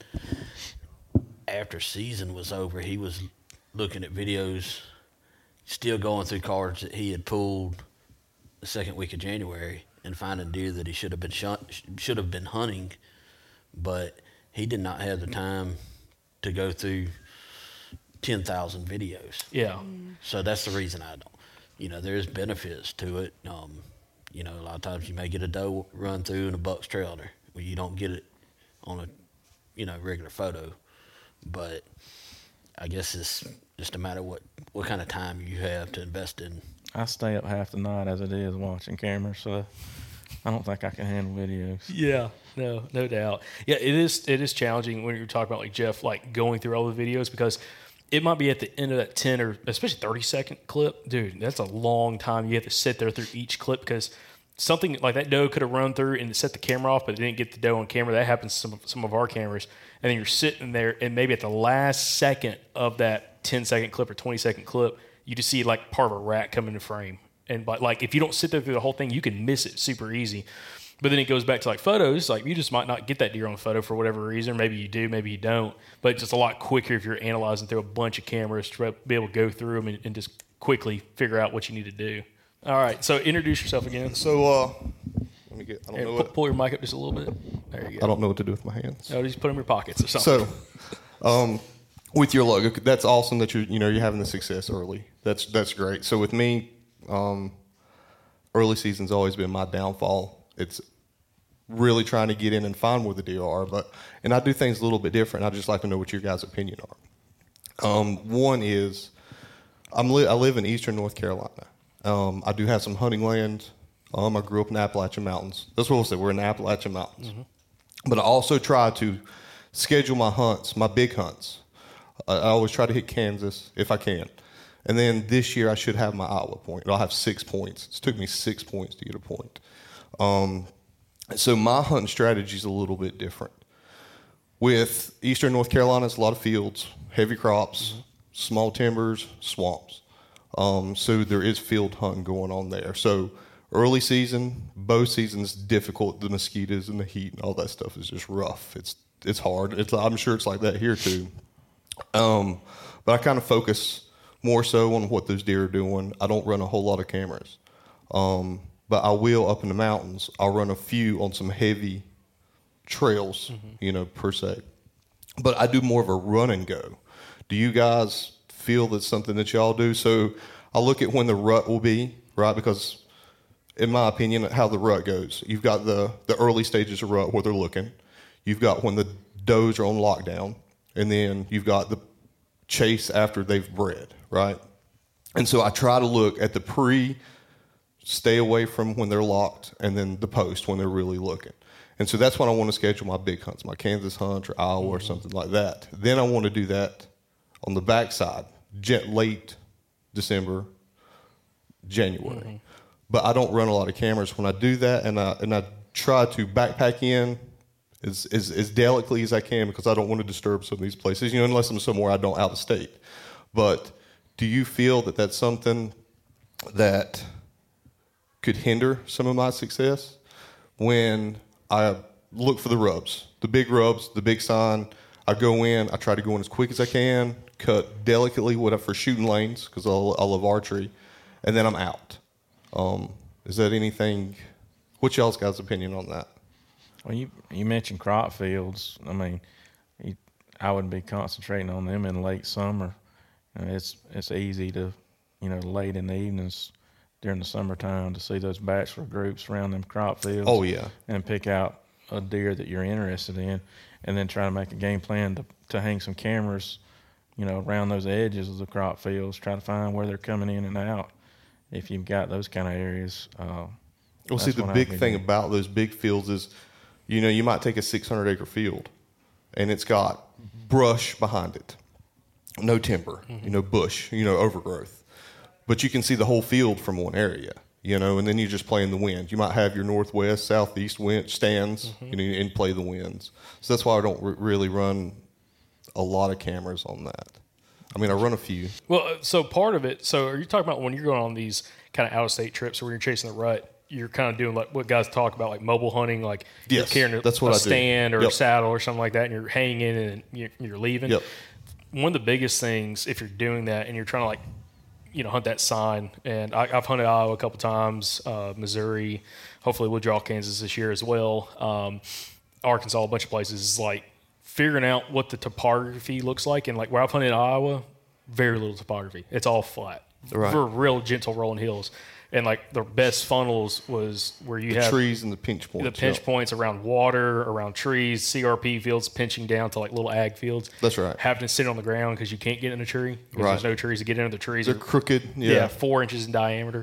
Speaker 4: after season was over, he was looking at videos, still going through cards that he had pulled the second week of January and finding deer that he should have been shot, should have been hunting, but he did not have the time to go through ten thousand videos.
Speaker 2: Yeah.
Speaker 4: So that's the reason I don't. You know, there's benefits to it. Um, you know, a lot of times you may get a doe run through in a buck's trailer where you don't get it on a, you know, regular photo. But I guess it's just a matter of what, what kind of time you have to invest in.
Speaker 3: I stay up half the night as it is watching cameras, so I don't think I can handle videos.
Speaker 2: Yeah, no, no doubt. Yeah, it is. It is challenging when you're talking about like Jeff, like going through all the videos because it might be at the end of that ten or especially thirty second clip, dude. That's a long time. You have to sit there through each clip because something like that doe could have run through and set the camera off, but it didn't get the doe on camera. That happens to some of, some of our cameras, and then you're sitting there, and maybe at the last second of that ten second clip or twenty second clip, you just see like part of a rat come into frame. And but like if you don't sit there through the whole thing, you can miss it super easy. But then it goes back to like photos. Like you just might not get that deer on photo for whatever reason. Maybe you do, maybe you don't. But it's just a lot quicker if you're analyzing through a bunch of cameras to be able to go through them and, and just quickly figure out what you need to do. All right. So introduce yourself again.
Speaker 7: So uh, let me get. I don't
Speaker 2: And
Speaker 7: know
Speaker 2: pull,
Speaker 7: what.
Speaker 2: pull your mic up just a little bit. There you go.
Speaker 7: I don't know what to do with my hands.
Speaker 2: No, just put them in your pockets or something.
Speaker 7: So, um, with your logo, that's awesome that you're you know you're having the success early. That's that's great. So with me, um, early season's always been my downfall. It's really trying to get in and find where the deer are, but and I do things a little bit different. I'd just like to know what your guys' opinion are. Um, one is I'm li- I live in eastern North Carolina. Um, I do have some hunting land. Um, I grew up in the Appalachian Mountains. That's what we'll say. We're in the Appalachian Mountains. Mm-hmm. But I also try to schedule my hunts, my big hunts. I, I always try to hit Kansas if I can. And then this year I should have my Iowa point. I'll have six points. It took me six points to get a point. Um, so my hunting strategy is a little bit different. With eastern North Carolina, it's a lot of fields, heavy crops, mm-hmm. small timbers, swamps. Um, so there is field hunting going on there. So early season, bow season's difficult. The mosquitoes and the heat and all that stuff is just rough. It's it's hard. It's, I'm sure it's like that here too. Um, but I kind of focus more so on what those deer are doing. I don't run a whole lot of cameras. Um, but I will up in the mountains. I'll run a few on some heavy trails, mm-hmm. you know, per se. But I do more of a run and go. Do you guys feel that's something that y'all do? So I look at when the rut will be, right? Because in my opinion, how the rut goes, you've got the, the early stages of rut where they're looking. You've got when the does are on lockdown. And then you've got the chase after they've bred, right? And so I try to look at the pre, stay away from when they're locked, and then the post when they're really looking. And so that's when I want to schedule my big hunts, my Kansas hunt or Iowa mm-hmm. or something like that. Then I want to do that on the backside, jet late December, January. Mm-hmm. But I don't run a lot of cameras when I do that, and I and I try to backpack in as, as as delicately as I can because I don't want to disturb some of these places, you know, unless I'm somewhere I don't out of state. But do you feel that that's something that could hinder some of my success when I look for the rubs, the big rubs, the big sign? I go in, I try to go in as quick as I can, cut delicately what for shooting lanes because I, I love archery, and then I'm out. Um, is that anything? What's y'all's guys' opinion on that?
Speaker 3: Well, you you mentioned crop fields. I mean, you, I would be concentrating on them in late summer. You know, it's it's easy to, you know, late in the evenings during the summertime to see those bachelor groups around them crop fields.
Speaker 7: Oh yeah,
Speaker 3: and pick out a deer that you're interested in, and then try to make a game plan to to hang some cameras, you know, around those edges of the crop fields. Try to find where they're coming in and out. If you've got those kind of areas. Uh,
Speaker 7: well, see, the big thing about those big fields is, you know, you might take a six hundred acre field, and it's got brush behind it, no timber, mm-hmm. you know, bush, you know, overgrowth, but you can see the whole field from one area, you know, and then you just play in the wind. You might have your northwest, southeast wind stands, mm-hmm. you know, and play the winds. So that's why I don't r- really run a lot of cameras on that. I mean, I run a few.
Speaker 2: Well, uh, so part of it, so are you talking about when you're going on these kind of out-of-state trips or when you're chasing the rut, you're kind of doing like what guys talk about, like mobile hunting, like
Speaker 7: yes,
Speaker 2: you're carrying a,
Speaker 7: that's what
Speaker 2: a
Speaker 7: I
Speaker 2: stand
Speaker 7: do.
Speaker 2: or
Speaker 7: Yep.
Speaker 2: a saddle or something like that, and you're hanging and you're, you're leaving.
Speaker 7: Yep.
Speaker 2: One of the biggest things, if you're doing that and you're trying to like, you know, hunt that sign, and I, I've hunted Iowa a couple times, uh, Missouri, hopefully we'll draw Kansas this year as well, um, Arkansas, a bunch of places, is like figuring out what the topography looks like. And like where I've hunted Iowa, very little topography. It's all flat.
Speaker 7: Right.
Speaker 2: For real gentle rolling hills. And like the best funnels was where you
Speaker 7: The
Speaker 2: have
Speaker 7: trees and the pinch points.
Speaker 2: the pinch
Speaker 7: yeah.
Speaker 2: points around water, around trees, C R P fields pinching down to like little ag fields.
Speaker 7: That's right.
Speaker 2: Having to sit on the ground because you can't get in a tree. Because
Speaker 7: Right.
Speaker 2: there's no trees to get into. The trees
Speaker 7: They're
Speaker 2: are
Speaker 7: crooked. Yeah.
Speaker 2: yeah, four inches in diameter,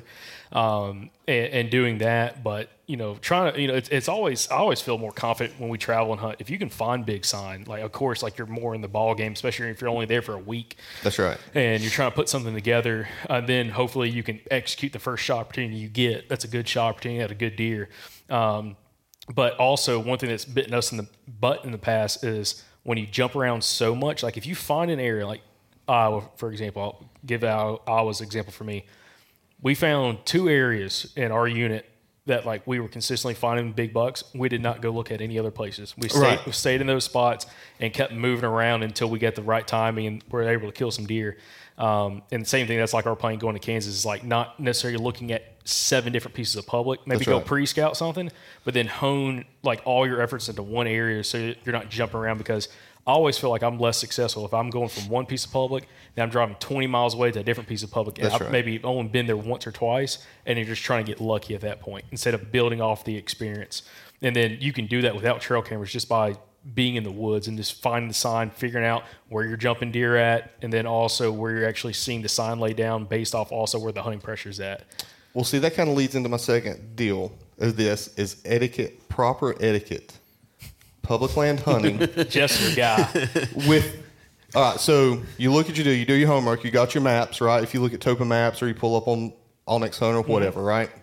Speaker 2: um, and, and doing that. But you know, trying to, you know, it's, it's always, I always feel more confident when we travel and hunt. If you can find big sign, like of course, like you're more in the ball game, especially if you're only there for a week.
Speaker 7: That's right.
Speaker 2: And you're trying to put something together, and then hopefully you can execute the first shot opportunity you get. That's a good shot opportunity at a good deer. Um, but also one thing that's bitten us in the butt in the past is when you jump around so much. Like if you find an area like Iowa, for example, I'll give Iowa's example for me. We found two areas in our unit that like we were consistently finding big bucks. We did not go look at any other places. We stayed,
Speaker 7: Right.
Speaker 2: we stayed in those spots and kept moving around until we got the right timing and were able to kill some deer. Um, and the same thing, that's like our plan going to Kansas, is like not necessarily looking at seven different pieces of public. Maybe
Speaker 7: That's
Speaker 2: go
Speaker 7: right.
Speaker 2: pre-scout something, but then hone like all your efforts into one area so you're not jumping around, because I always feel like I'm less successful if I'm going from one piece of public, then I'm driving twenty miles away to a different piece of public. And
Speaker 7: That's
Speaker 2: I've
Speaker 7: right.
Speaker 2: maybe only been there once or twice, and you're just trying to get lucky at that point instead of building off the experience. And then you can do that without trail cameras just by being in the woods and just finding the sign, figuring out where you're jumping deer at, and then also where you're actually seeing the sign laid down based off also where the hunting pressure is at.
Speaker 7: Well, see, that kind of leads into my second deal. Is this is etiquette, proper etiquette, public land hunting
Speaker 2: Just your guy.
Speaker 7: with. All right, so you look at your deal, you do your homework, you got your maps, right? If you look at Topo Maps or you pull up on Onyx Hunter, whatever,
Speaker 2: Mm-hmm.
Speaker 7: right?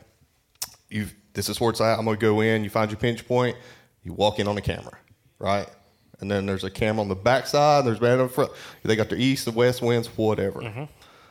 Speaker 7: You this is where it's at. I'm gonna go in. You find your pinch point. You walk in on the camera, right? And then there's a camera on the backside. There's man on the front. They got the east, the west winds, whatever.
Speaker 2: Mm-hmm.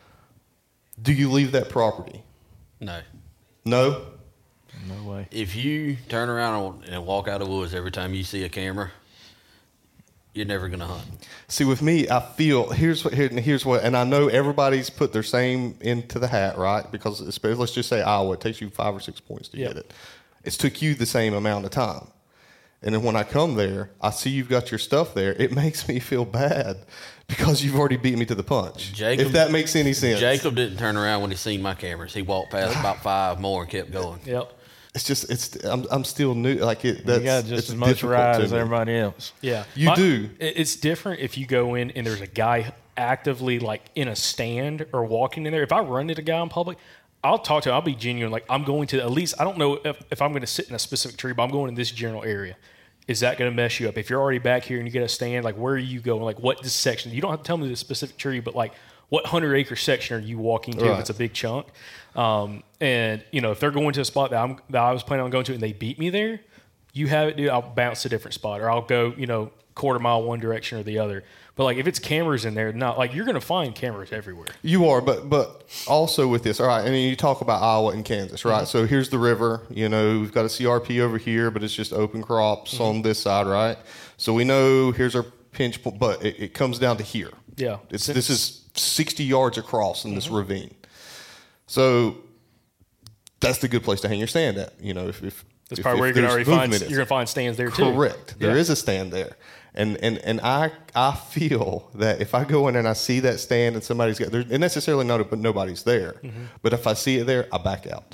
Speaker 7: Do you leave that property?
Speaker 4: No.
Speaker 7: No.
Speaker 3: No way.
Speaker 4: If you turn around and walk out of the woods every time you see a camera, you're never going to hunt.
Speaker 7: See, with me, I feel here's what here, here's what, and I know everybody's put their same into the hat, right? Because especially, let's just say Iowa, it takes you five or six points to
Speaker 2: Yep.
Speaker 7: get it. It's took you the same amount of time, and then when I come there, I see you've got your stuff there. It makes me feel bad because you've already beat me to the punch.
Speaker 4: Jacob-
Speaker 7: if that makes any sense,
Speaker 4: Jacob didn't turn around when he seen my cameras. He walked past about five more and kept going.
Speaker 2: Yep.
Speaker 7: it's just it's I'm I'm still new. Like it, that's
Speaker 3: You got just
Speaker 7: it's
Speaker 3: as much
Speaker 7: difficult
Speaker 3: ride
Speaker 7: to
Speaker 3: as
Speaker 7: me.
Speaker 3: everybody else.
Speaker 2: Yeah,
Speaker 7: You do.
Speaker 2: it- It's different if you go in and there's a guy actively like in a stand or walking in there. If I run into a guy in public, I'll talk to him. I'll be genuine. Like I'm going to at least, I don't know if, if I'm going to sit in a specific tree, but I'm going in this general area. Is that going to mess you up? If you're already back here and you get a stand, like where are you going? Like what this section? You don't have to tell me the specific tree, but like what hundred acre section are you walking to
Speaker 7: Right.
Speaker 2: if it's a big chunk? Um, and you know, if they're going to a spot that I'm that I was planning on going to and they beat me there, you have it, dude. I'll bounce to a different spot, or I'll go, you know, quarter mile one direction or the other. But like if it's cameras in there, not like you're going to find cameras everywhere.
Speaker 7: You are, but but also with this, all right. I mean, you talk about Iowa and Kansas, right?
Speaker 2: Mm-hmm.
Speaker 7: So here's the river. You know, we've got a C R P over here, but it's just open crops
Speaker 2: Mm-hmm.
Speaker 7: on this side, right? So we know here's our pinch point, but it, it comes down to here.
Speaker 2: Yeah.
Speaker 7: It's, this is sixty yards across in this mm-hmm. ravine. So that's the good place to hang your stand at. You know, if, if
Speaker 2: that's
Speaker 7: if,
Speaker 2: probably
Speaker 7: if
Speaker 2: where you're going to already find
Speaker 7: is.
Speaker 2: you're going to find stands there too.
Speaker 7: Correct. There
Speaker 2: yeah.
Speaker 7: is a stand there. And and and I I feel that if I go in and I see that stand and somebody's got there, and necessarily not, but nobody's there. Mm-hmm. But if I see it there, I back out.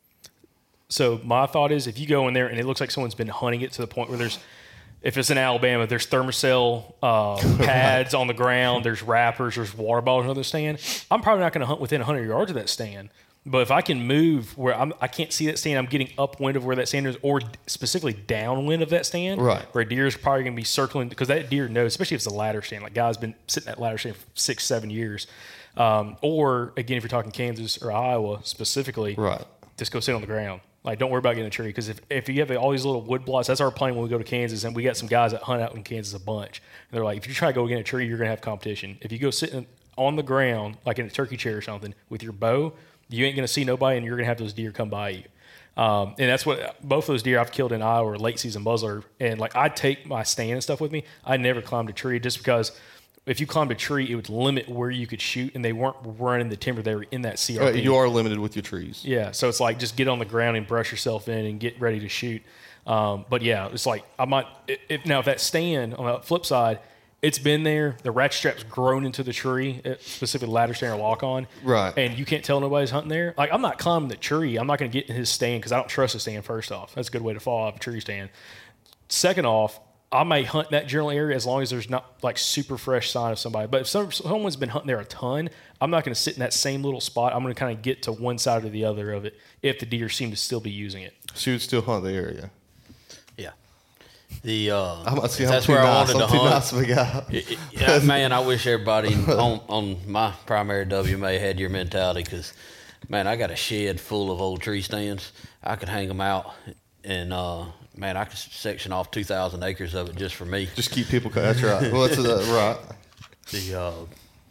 Speaker 2: So my thought is, if you go in there and it looks like someone's been hunting it to the point where there's, if it's in Alabama, there's thermocell uh, pads on the ground, there's wrappers, there's water bottles on the stand. I'm probably not going to hunt within one hundred yards of that stand. But if I can move where I'm, I can't see that stand, I'm getting upwind of where that stand is, or specifically downwind of that stand,
Speaker 7: right?
Speaker 2: Where a deer is probably going to be circling, because that deer knows, especially if it's a ladder stand, like guy's been sitting at that ladder stand for six, seven years. Um, or again, if you're talking Kansas or Iowa specifically,
Speaker 7: right?
Speaker 2: Just go sit on the ground. Like, don't worry about getting a tree, because if, if you have all these little wood plots, that's our plan when we go to Kansas, and we got some guys that hunt out in Kansas a bunch. And they're like, if you try to go get a tree, you're going to have competition. If you go sitting on the ground, like in a turkey chair or something, with your bow, you ain't going to see nobody, and you're going to have those deer come by you. Um, and that's what both those deer I've killed in Iowa are late season muzzler. And like, I take my stand and stuff with me. I never climbed a tree, just because if you climbed a tree, it would limit where you could shoot, and they weren't running the timber. They were in that C R P.
Speaker 7: Right, you are limited with your trees.
Speaker 2: Yeah, so it's like, just get on the ground and brush yourself in and get ready to shoot. Um, but yeah, it's like, I might if, now if that stand on the flip side, it's been there, the ratchet strap's grown into the tree, specifically ladder stand or lock on,
Speaker 7: right?
Speaker 2: And you can't tell nobody's hunting there. Like, I'm not climbing the tree. I'm not going to get in his stand, because I don't trust the stand. First off, that's a good way to fall off a tree stand. Second off, I may hunt that general area as long as there's not like super fresh sign of somebody. But if some, someone's been hunting there a ton, I'm not going to sit in that same little spot. I'm going to kind of get to one side or the other of it if the deer seem to still be using it.
Speaker 7: So you would still hunt the area.
Speaker 4: Yeah. The uh,
Speaker 7: I'm, see,
Speaker 4: that's
Speaker 7: I'm
Speaker 4: where
Speaker 7: nice.
Speaker 4: I wanted
Speaker 7: I'm
Speaker 4: to
Speaker 7: too
Speaker 4: hunt.
Speaker 7: Nice of a guy.
Speaker 4: It, it, yeah, man, I wish everybody on on my primary W M A had your mentality, because, man, I got a shed full of old tree stands. I could hang them out, and uh, man, I could section off two thousand acres of it just for me.
Speaker 7: Just keep people. That's right. Well, that's uh, right.
Speaker 4: The uh,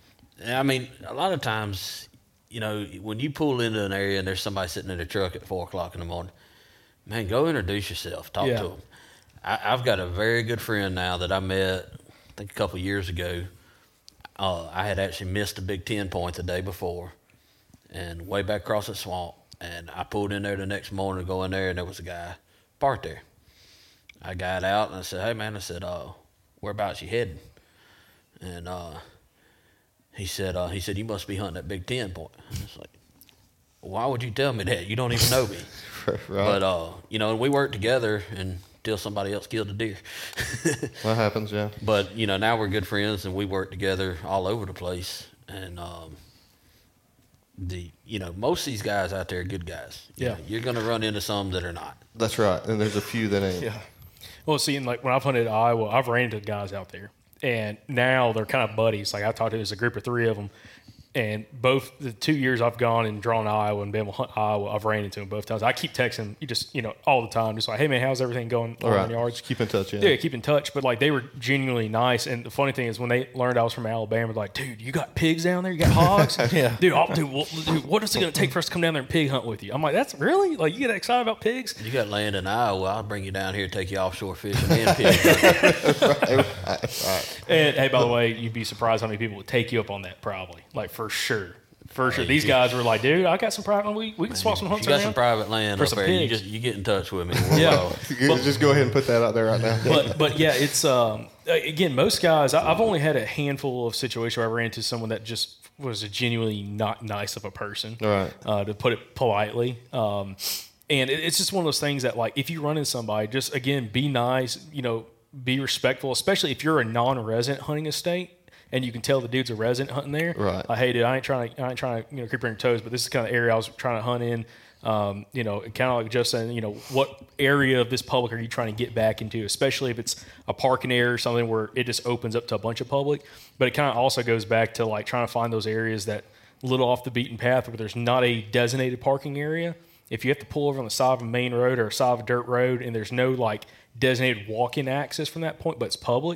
Speaker 4: I mean, a lot of times, you know, when you pull into an area and there's somebody sitting in a truck at four o'clock in the morning, man, go introduce yourself, talk
Speaker 2: yeah.
Speaker 4: to them. I, I've got a very good friend now that I met, I think a couple of years ago. Uh, I had actually missed a Big Ten point the day before, and way back across the swamp. And I pulled in there the next morning to go in there, and there was a guy parked there. I got out and I said, "Hey man," I said, "Uh, whereabouts you heading?" And uh, he said, uh, "He said you must be hunting at Big Ten point." I was like, "Why would you tell me that? You don't even know me."
Speaker 7: Right.
Speaker 4: But uh, you know, we worked together until somebody else killed a deer.
Speaker 7: That happens, yeah.
Speaker 4: But you know, now we're good friends, and we work together all over the place. And um, the you know, most of these guys out there are good guys. You
Speaker 2: yeah,
Speaker 4: know, you're going to run into some that are not.
Speaker 7: That's right, and there's a few that ain't.
Speaker 2: Yeah. Well, see, like when I've hunted Iowa, I've ran into guys out there, and now they're kind of buddies. Like I talked to, there's a group of three of them, and both the two years I've gone and drawn Iowa and been able to hunt Iowa, I've ran into them both times. I keep texting you just you know all the time, just like, "Hey man, how's everything going
Speaker 7: All
Speaker 2: on
Speaker 7: right.
Speaker 2: the yards?"
Speaker 7: Keep in touch, yeah.
Speaker 2: Yeah, keep in touch. But like they were genuinely nice, and the funny thing is when they learned I was from Alabama, they're like, "Dude, you got pigs down there? You got hogs?"
Speaker 7: Yeah.
Speaker 2: Dude, I'll, dude, well, dude, what is it going to take for us to come down there and pig hunt with you? I'm like, "That's really like you get excited about pigs?"
Speaker 4: You got land in Iowa, I'll bring you down here, take you offshore fishing and pig hunting.
Speaker 7: right, right, right.
Speaker 2: And hey, by the way, you'd be surprised how many people would take you up on that, probably. Like for sure. For sure.
Speaker 4: Hey,
Speaker 2: These
Speaker 4: you-
Speaker 2: guys were like, "Dude, I got some private we we can swap some
Speaker 4: If
Speaker 2: hunts
Speaker 4: you got
Speaker 2: around."
Speaker 4: some private land
Speaker 2: for
Speaker 4: up
Speaker 2: some
Speaker 4: there, you
Speaker 2: pigs.
Speaker 4: just you get in touch with me. We'll
Speaker 2: Yeah.
Speaker 4: roll.
Speaker 7: But, just go ahead and put that out there right now.
Speaker 2: but but yeah, it's um again, most guys. I, I've only had a handful of situations where I ran into someone that just was a genuinely not nice of a person.
Speaker 7: Right.
Speaker 2: Uh, to put it politely. Um, and it, it's just one of those things that like if you run into somebody, just again be nice. You know, be respectful, especially if you're a non-resident hunting a state. And you can tell the dude's a resident hunting there.
Speaker 7: Right.
Speaker 2: I hate it. I ain't trying to. I ain't trying to. You know, creep on your toes. But this is the kind of area I was trying to hunt in. Um, you know, kind of like just saying. You know, what area of this public are you trying to get back into? Especially if it's a parking area or something where it just opens up to a bunch of public. But it kind of also goes back to like trying to find those areas that a little off the beaten path where there's not a designated parking area. If you have to pull over on the side of a main road or a side of a dirt road, and there's no like designated walk-in access from that point, but it's public.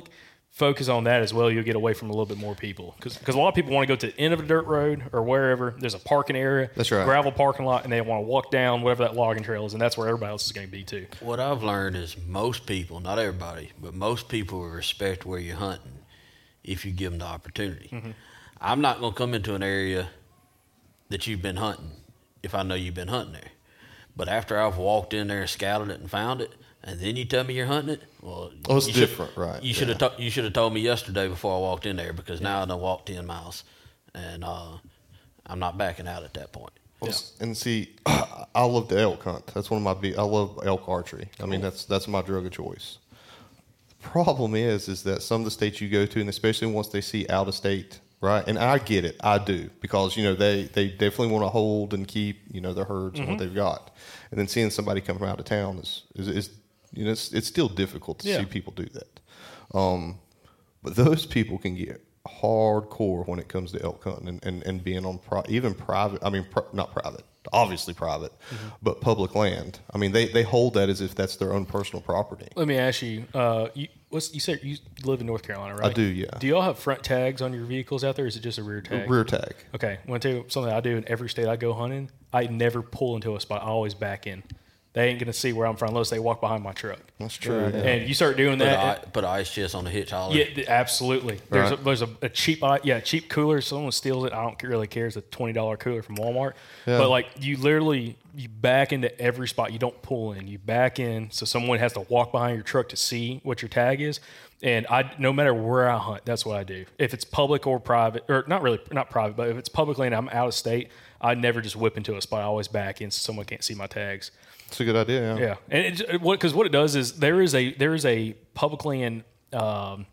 Speaker 2: focus on that as well, you'll get away from a little bit more people. Because a lot of people want to go to the end of a dirt road or wherever. There's a parking area,
Speaker 7: That's right.
Speaker 2: gravel parking lot, and they want to walk down whatever that logging trail is, and that's where everybody else is going to be too.
Speaker 4: What I've learned is most people, not everybody, but most people will respect where you're hunting if you give them the opportunity.
Speaker 2: Mm-hmm.
Speaker 4: I'm not going to come into an area that you've been hunting if I know you've been hunting there. But after I've walked in there and scouted it and found it, and then you tell me you're hunting it, well,
Speaker 7: Oh, it's
Speaker 4: you
Speaker 7: different,
Speaker 4: should,
Speaker 7: right,
Speaker 4: You should
Speaker 7: yeah.
Speaker 4: have to, you should have told me yesterday before I walked in there, because now I done walked ten miles, and uh, I'm not backing out at that point.
Speaker 7: Well, and see, I love the elk hunt. That's one of my big. I love elk archery. I mean, that's that's my drug of choice. The problem is, is that some of the states you go to, and especially once they see out of state, right? And I get it, I do, because you know they they definitely want to hold and keep you know their herds and what they've got, and then seeing somebody come from out of town is is, is you know it's, it's still difficult to
Speaker 2: Yeah.
Speaker 7: see people do that. Um, but those people can get hardcore when it comes to elk hunting and, and, and being on pri- even private, I mean, pri- not private, obviously private,
Speaker 2: Mm-hmm.
Speaker 7: but public land. I mean, they, they hold that as if that's their own personal property.
Speaker 2: Let me ask you, uh, you, what's, you said you live in North Carolina, right?
Speaker 7: I do, yeah.
Speaker 2: Do y'all have front tags on your vehicles out there, or is it just a rear tag?
Speaker 7: Rear tag.
Speaker 2: Okay, I want to tell you something I do in every state I go hunting. I never pull into a spot. I always back in. They ain't going to see where I'm from unless they walk behind my truck.
Speaker 7: That's true. Yeah.
Speaker 2: And you start doing
Speaker 4: Put,
Speaker 2: that.
Speaker 4: a, put an ice chest on the hitch hauler.
Speaker 2: Yeah, th- absolutely. There's
Speaker 7: Right.
Speaker 2: a, there's a, a cheap i- yeah cheap cooler. Someone steals it. I don't really care. It's a twenty dollar cooler from Walmart.
Speaker 7: Yeah.
Speaker 2: But like you literally you back into every spot. You don't pull in. You back in so someone has to walk behind your truck to see what your tag is. And I no matter where I hunt, that's what I do. If it's public or private, or not really not private, but if it's public land, I'm out of state. I never just whip into a spot. I always back in so someone can't see my tags.
Speaker 7: It's a good idea. Yeah.
Speaker 2: Yeah, and it, what because what it does is there is a there is a public land, um,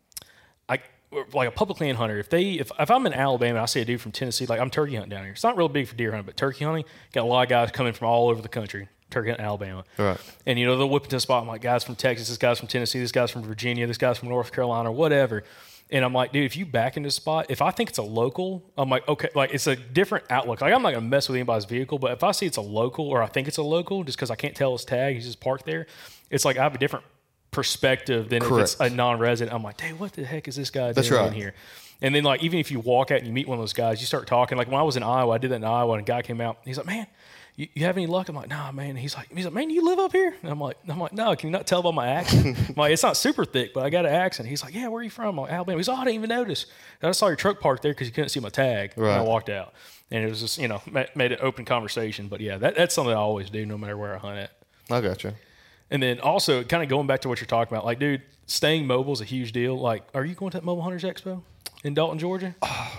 Speaker 2: I like a public land hunter. If they if, if I'm in Alabama, and I see a dude from Tennessee, like I'm turkey hunting down here. It's not real big for deer hunting, but turkey hunting got a lot of guys coming from all over the country. Turkey hunting Alabama,
Speaker 7: Right.
Speaker 2: And you know they'll whip into a spot. I'm like, guys from Texas, this guy's from Tennessee, this guy's from Virginia, this guy's from North Carolina, whatever. And I'm like, dude, if you back into a spot, if I think it's a local, I'm like, okay, like it's a different outlook. Like I'm not gonna mess with anybody's vehicle, but if I see it's a local or I think it's a local, just because I can't tell his tag, he's just parked there, it's like I have a different perspective than
Speaker 7: Correct.
Speaker 2: if it's a non-resident. I'm like, dang, what the heck is this guy
Speaker 7: That's
Speaker 2: doing
Speaker 7: right.
Speaker 2: in here? And then like even if you walk out and you meet one of those guys, you start talking. Like when I was in Iowa, I did that in Iowa, and a guy came out. He's like, man, you, you have any luck? I'm like, nah, man. He's like, he's like, man, you live up here? And I'm like, I'm like, no, can you not tell by my accent? I'm like, it's not super thick, but I got an accent. He's like, yeah, where are you from? I'm like, Alabama. He's like, oh, I didn't even notice. And I saw your truck parked there because you couldn't see my tag. And I
Speaker 7: Right.
Speaker 2: walked out. And it was just, you know, ma- made an open conversation. But yeah, that, that's something I always do no matter where I hunt at.
Speaker 7: I got you.
Speaker 2: And then also kind of going back to what you're talking about, like, dude, staying mobile is a huge deal. Like, are you going to that Mobile Hunters Expo in Dalton, Georgia?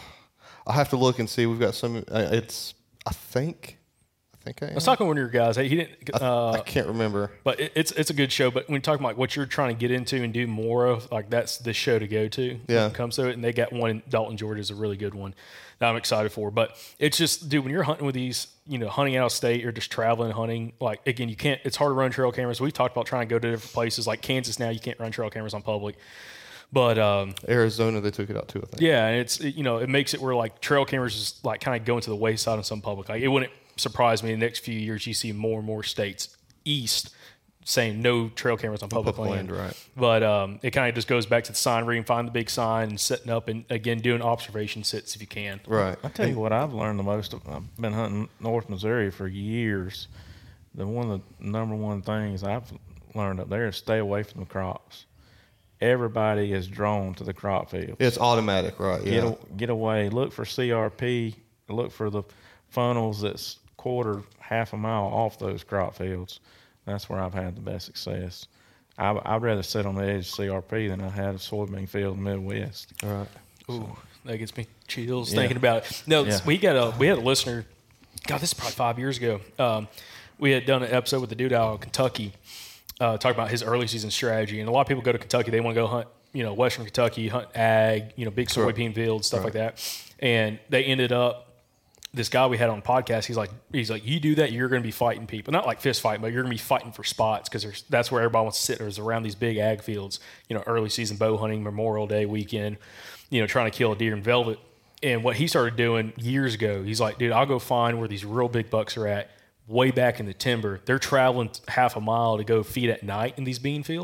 Speaker 7: I'll have to look and see. We've got some. Uh, it's. I think. I think I am.
Speaker 2: I was talking to one of your guys. He didn't. Uh,
Speaker 7: I can't remember.
Speaker 2: But it, it's it's a good show. But when you talk about like what you're trying to get into and do more of, like that's the show to go to. When
Speaker 7: Yeah.
Speaker 2: it comes to it, and they got one in Dalton, Georgia, is a really good one that I'm excited for. But it's just, dude, when you're hunting with these, you know, hunting out of state or just traveling hunting, like again, you can't. It's hard to run trail cameras. We've talked about trying to go to different places, like Kansas. Now you can't run trail cameras on public. But um,
Speaker 7: Arizona, they took it out too. I think.
Speaker 2: yeah, and it's you know it makes it where like trail cameras is like kind of going to the wayside in some public. Like it wouldn't surprise me in the next few years you see more and more states east saying no trail cameras on public,
Speaker 7: public
Speaker 2: land.
Speaker 7: land, right.
Speaker 2: But um, it kind of just goes back to the sign reading, find the big sign, and setting up, and again doing observation sits if you can.
Speaker 7: Right.
Speaker 3: I tell you what, I've learned the most. Of, I've been hunting North Missouri for years. The one of the number one things I've learned up there is stay away from the crops. Everybody is drawn to the crop field.
Speaker 7: It's automatic, right? Yeah.
Speaker 3: Get a, get away. Look for C R P. Look for the funnels that's quarter half a mile off those crop fields. That's where I've had the best success. I, I'd rather sit on the edge of C R P than I had a soybean field in the Midwest.
Speaker 7: All right.
Speaker 2: Ooh, that gets me chills
Speaker 3: Yeah.
Speaker 2: thinking about it. No,
Speaker 3: Yeah.
Speaker 2: we got a we had a listener. God, this is probably five years ago. Um, we had done an episode with the dude out of Kentucky, uh, talking about his early season strategy. And a lot of people go to Kentucky, they want to go hunt, you know, Western Kentucky, hunt ag, you know, big soybean fields, stuff like that. And they ended up. This guy we had on the podcast, he's like, he's like, you do that, you're going to be fighting people, not like fist fight, but you're going to be fighting for spots because that's where everybody wants to sit. Is around these big ag fields, you know, early season bow hunting, Memorial Day weekend, you know, trying to kill a deer in velvet. And what he started doing years ago, he's like, dude, I'll go find where these real big bucks are at, way back in the timber. They're traveling half a mile to go feed at night in these bean fields.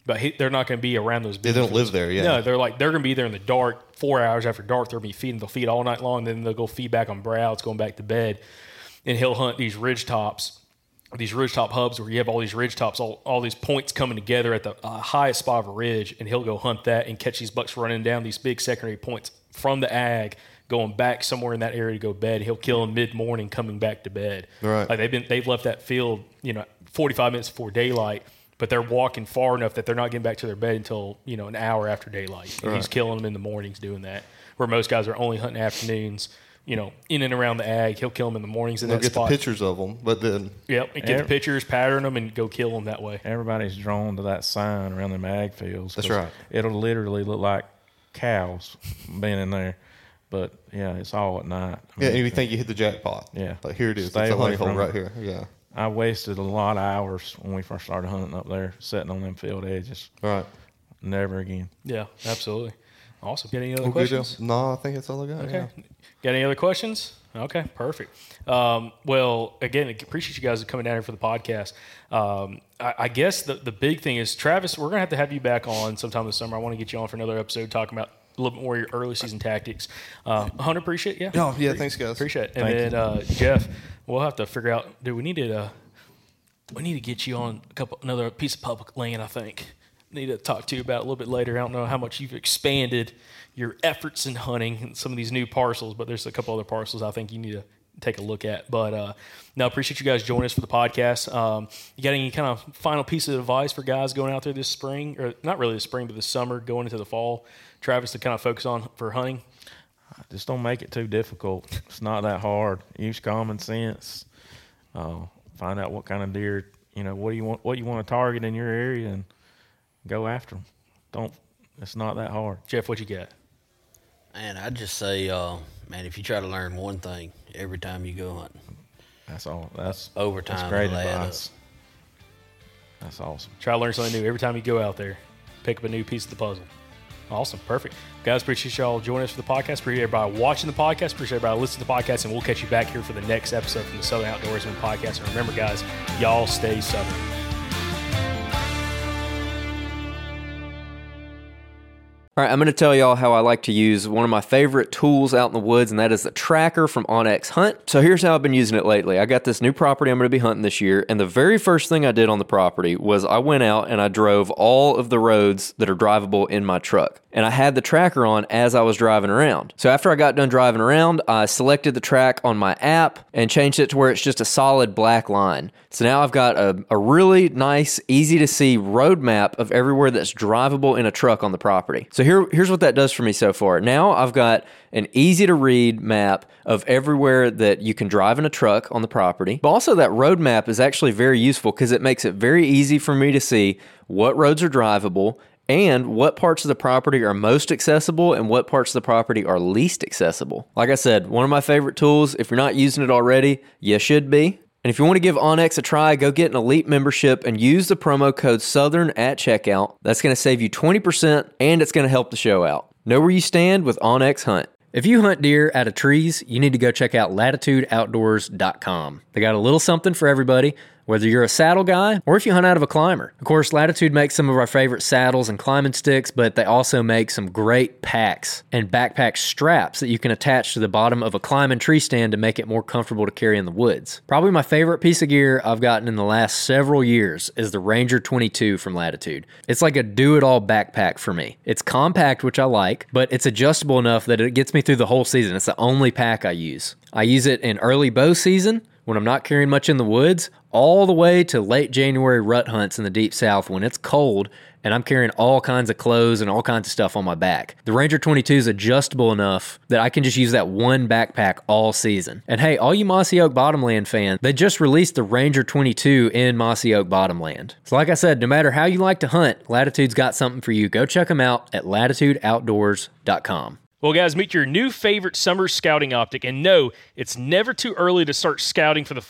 Speaker 2: but he, they're not going to be around those
Speaker 7: They
Speaker 2: big
Speaker 7: don't
Speaker 2: fields.
Speaker 7: live there, yeah.
Speaker 2: No, they're like they're going to be there in the dark. Four hours after dark, they'll be feeding. They'll feed all night long. Then they'll go feed back on browse, going back to bed, and he'll hunt these ridge tops, these ridge top hubs where you have all these ridge tops, all, all these points coming together at the uh, highest spot of a ridge, and he'll go hunt that and catch these bucks running down these big secondary points from the ag, going back somewhere in that area to go to bed. He'll kill them mid morning, coming back to bed.
Speaker 7: Right.
Speaker 2: Like they've been they've left that field, you know, forty-five minutes before daylight, but they're walking far enough that they're not getting back to their bed until, you know, an hour after daylight. And
Speaker 7: Right.
Speaker 2: he's killing them in the mornings doing that. Where most guys are only hunting afternoons, you know, in and around the ag. He'll kill them in the mornings in
Speaker 7: They'll
Speaker 2: that
Speaker 7: get
Speaker 2: spot.
Speaker 7: the pictures of them, but then
Speaker 2: Yep, and get
Speaker 3: Every-
Speaker 2: the pictures, pattern them, and go kill them that way.
Speaker 3: Everybody's drawn to that sign around the ag fields.
Speaker 7: That's
Speaker 3: 'cause
Speaker 7: right.
Speaker 3: It'll literally look like cows being in there. But, yeah, it's all at night. I
Speaker 7: yeah,
Speaker 3: mean,
Speaker 7: and you think you hit the jackpot.
Speaker 3: Yeah.
Speaker 7: Like here it is.
Speaker 3: Stay
Speaker 7: it's a
Speaker 3: away
Speaker 7: honey hole
Speaker 3: from
Speaker 7: right
Speaker 3: it.
Speaker 7: here. Yeah.
Speaker 3: I wasted a lot of hours when we first started hunting up there, sitting on them field edges.
Speaker 7: Right.
Speaker 3: Never again.
Speaker 2: Yeah, absolutely. Awesome. Got any other
Speaker 7: Well, good deal.
Speaker 2: questions?
Speaker 7: No, I think that's all I got.
Speaker 2: Okay.
Speaker 7: Yeah.
Speaker 2: Got any other questions? Okay, perfect. Um, well, again, I appreciate you guys coming down here for the podcast. Um, I, I guess the, the big thing is, Travis, we're going to have to have you back on sometime this summer. I want to get you on for another episode talking about a little bit more of your early season tactics. Uh, Hunter, appreciate you.
Speaker 7: Oh, yeah, thanks, guys.
Speaker 2: Appreciate it. And
Speaker 3: Thank
Speaker 2: then uh, Jeff, we'll have to figure out, do we need to, uh, we need to get you on a couple another piece of public land, I think. Need to talk to you about a little bit later. I don't know how much you've expanded your efforts in hunting and some of these new parcels, but there's a couple other parcels I think you need to take a look at. But uh, no, appreciate you guys joining us for the podcast. Um, you got any kind of final piece of advice for guys going out there this spring, or not really this spring, but this summer, going into the fall, Travis, to kind of focus on for hunting?
Speaker 3: Just don't make it too difficult. It's not that hard. Use common sense. Uh, find out what kind of deer, you know, what do you want, what you want to target in your area, and go after them. Don't. It's not that hard.
Speaker 2: Jeff, what you got?
Speaker 4: Man, I'd just say, uh, man, if you try to learn one thing every time you go hunting,
Speaker 3: That's all. That's
Speaker 4: over time
Speaker 3: That's great
Speaker 4: it'll add
Speaker 3: advice. That's awesome.
Speaker 2: Try to learn something new every time you go out there. Pick up a new piece of the puzzle. Awesome. Perfect. Guys, appreciate y'all joining us for the podcast. Appreciate everybody watching the podcast. Appreciate everybody listening to the podcast. And we'll catch you back here for the next episode from the Southern Outdoorsman podcast. And remember, guys, y'all stay Southern.
Speaker 1: All right, I'm going to tell y'all how I like to use one of my favorite tools out in the woods, and that is the tracker from onX Hunt. So here's how I've been using it lately. I got this new property I'm going to be hunting this year, and the very first thing I did on the property was I went out and I drove all of the roads that are drivable in my truck. And I had the tracker on as I was driving around. So after I got done driving around, I selected the track on my app and changed it to where it's just a solid black line. So now I've got a, a really nice, easy to see road map of everywhere that's drivable in a truck on the property. So here, here's what that does for me so far. Now I've got an easy to read map of everywhere that you can drive in a truck on the property. But also that road map is actually very useful because it makes it very easy for me to see what roads are drivable and what parts of the property are most accessible and what parts of the property are least accessible. Like I said, one of my favorite tools. If you're not using it already, you should be. And if you want to give onX a try, go get an elite membership and use the promo code Southern at checkout. That's going to save you twenty percent and it's going to help the show out. Know where you stand with onX Hunt. If you hunt deer out of trees, you need to go check out latitude outdoors dot com. They got a little something for everybody, whether you're a saddle guy or if you hunt out of a climber. Of course, Latitude makes some of our favorite saddles and climbing sticks, but they also make some great packs and backpack straps that you can attach to the bottom of a climbing tree stand to make it more comfortable to carry in the woods. Probably my favorite piece of gear I've gotten in the last several years is the Ranger twenty-two from Latitude. It's like a do-it-all backpack for me. It's compact, which I like, but it's adjustable enough that it gets me through the whole season. It's the only pack I use. I use it in early bow season, when I'm not carrying much in the woods, all the way to late January rut hunts in the deep south when it's cold and I'm carrying all kinds of clothes and all kinds of stuff on my back. The Ranger twenty-two is adjustable enough that I can just use that one backpack all season. And hey, all you Mossy Oak Bottomland fans, they just released the Ranger twenty-two in Mossy Oak Bottomland. So like I said, no matter how you like to hunt, Latitude's got something for you. Go check them out at latitude outdoors dot com.
Speaker 2: Well, guys, meet your new favorite summer scouting optic. And no, it's never too early to start scouting for the fall.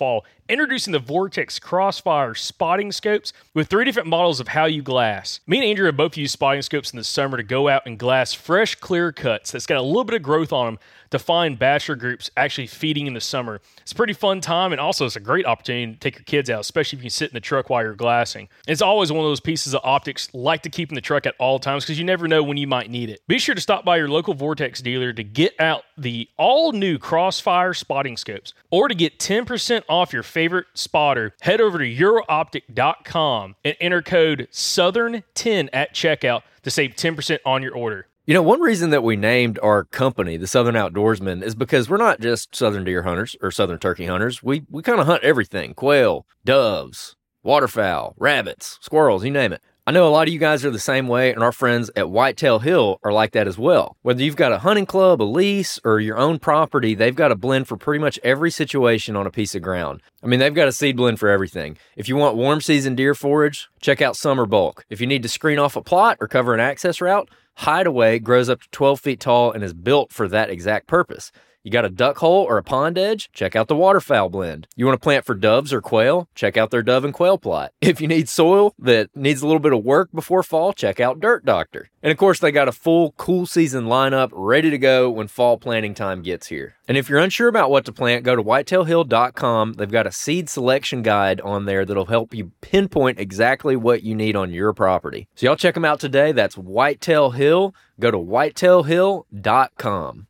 Speaker 2: Introducing the Vortex Crossfire spotting scopes with three different models of how you glass. Me and Andrew have both used spotting scopes in the summer to go out and glass fresh, clear cuts that's got a little bit of growth on them to find bachelor groups actually feeding in the summer. It's a pretty fun time, and also it's a great opportunity to take your kids out, especially if you can sit in the truck while you're glassing. It's always one of those pieces of optics like to keep in the truck at all times because you never know when you might need it. Be sure to stop by your local Vortex dealer to get out the all-new Crossfire spotting scopes, or to get ten percent off your favorite spotter, head over to euro optic dot com and enter code southern ten at checkout to save ten percent on your order.
Speaker 1: You know, one reason that we named our company the Southern Outdoorsman is because we're not just southern deer hunters or southern turkey hunters. We we kind of hunt everything: quail, doves, waterfowl, rabbits, squirrels, you name it. I know a lot of you guys are the same way, and our friends at Whitetail Hill are like that as well. Whether you've got a hunting club, a lease, or your own property, they've got a blend for pretty much every situation on a piece of ground. I mean, they've got a seed blend for everything. If you want warm season deer forage, check out Summer Bulk. If you need to screen off a plot or cover an access route, Hideaway grows up to twelve feet tall and is built for that exact purpose. You got a duck hole or a pond edge? Check out the Waterfowl blend. You want to plant for doves or quail? Check out their dove and quail plot. If you need soil that needs a little bit of work before fall, check out Dirt Doctor. And of course, they got a full cool season lineup ready to go when fall planting time gets here. And if you're unsure about what to plant, go to whitetail hill dot com. They've got a seed selection guide on there that'll help you pinpoint exactly what you need on your property. So y'all check them out today. That's Whitetail Hill. Go to whitetail hill dot com.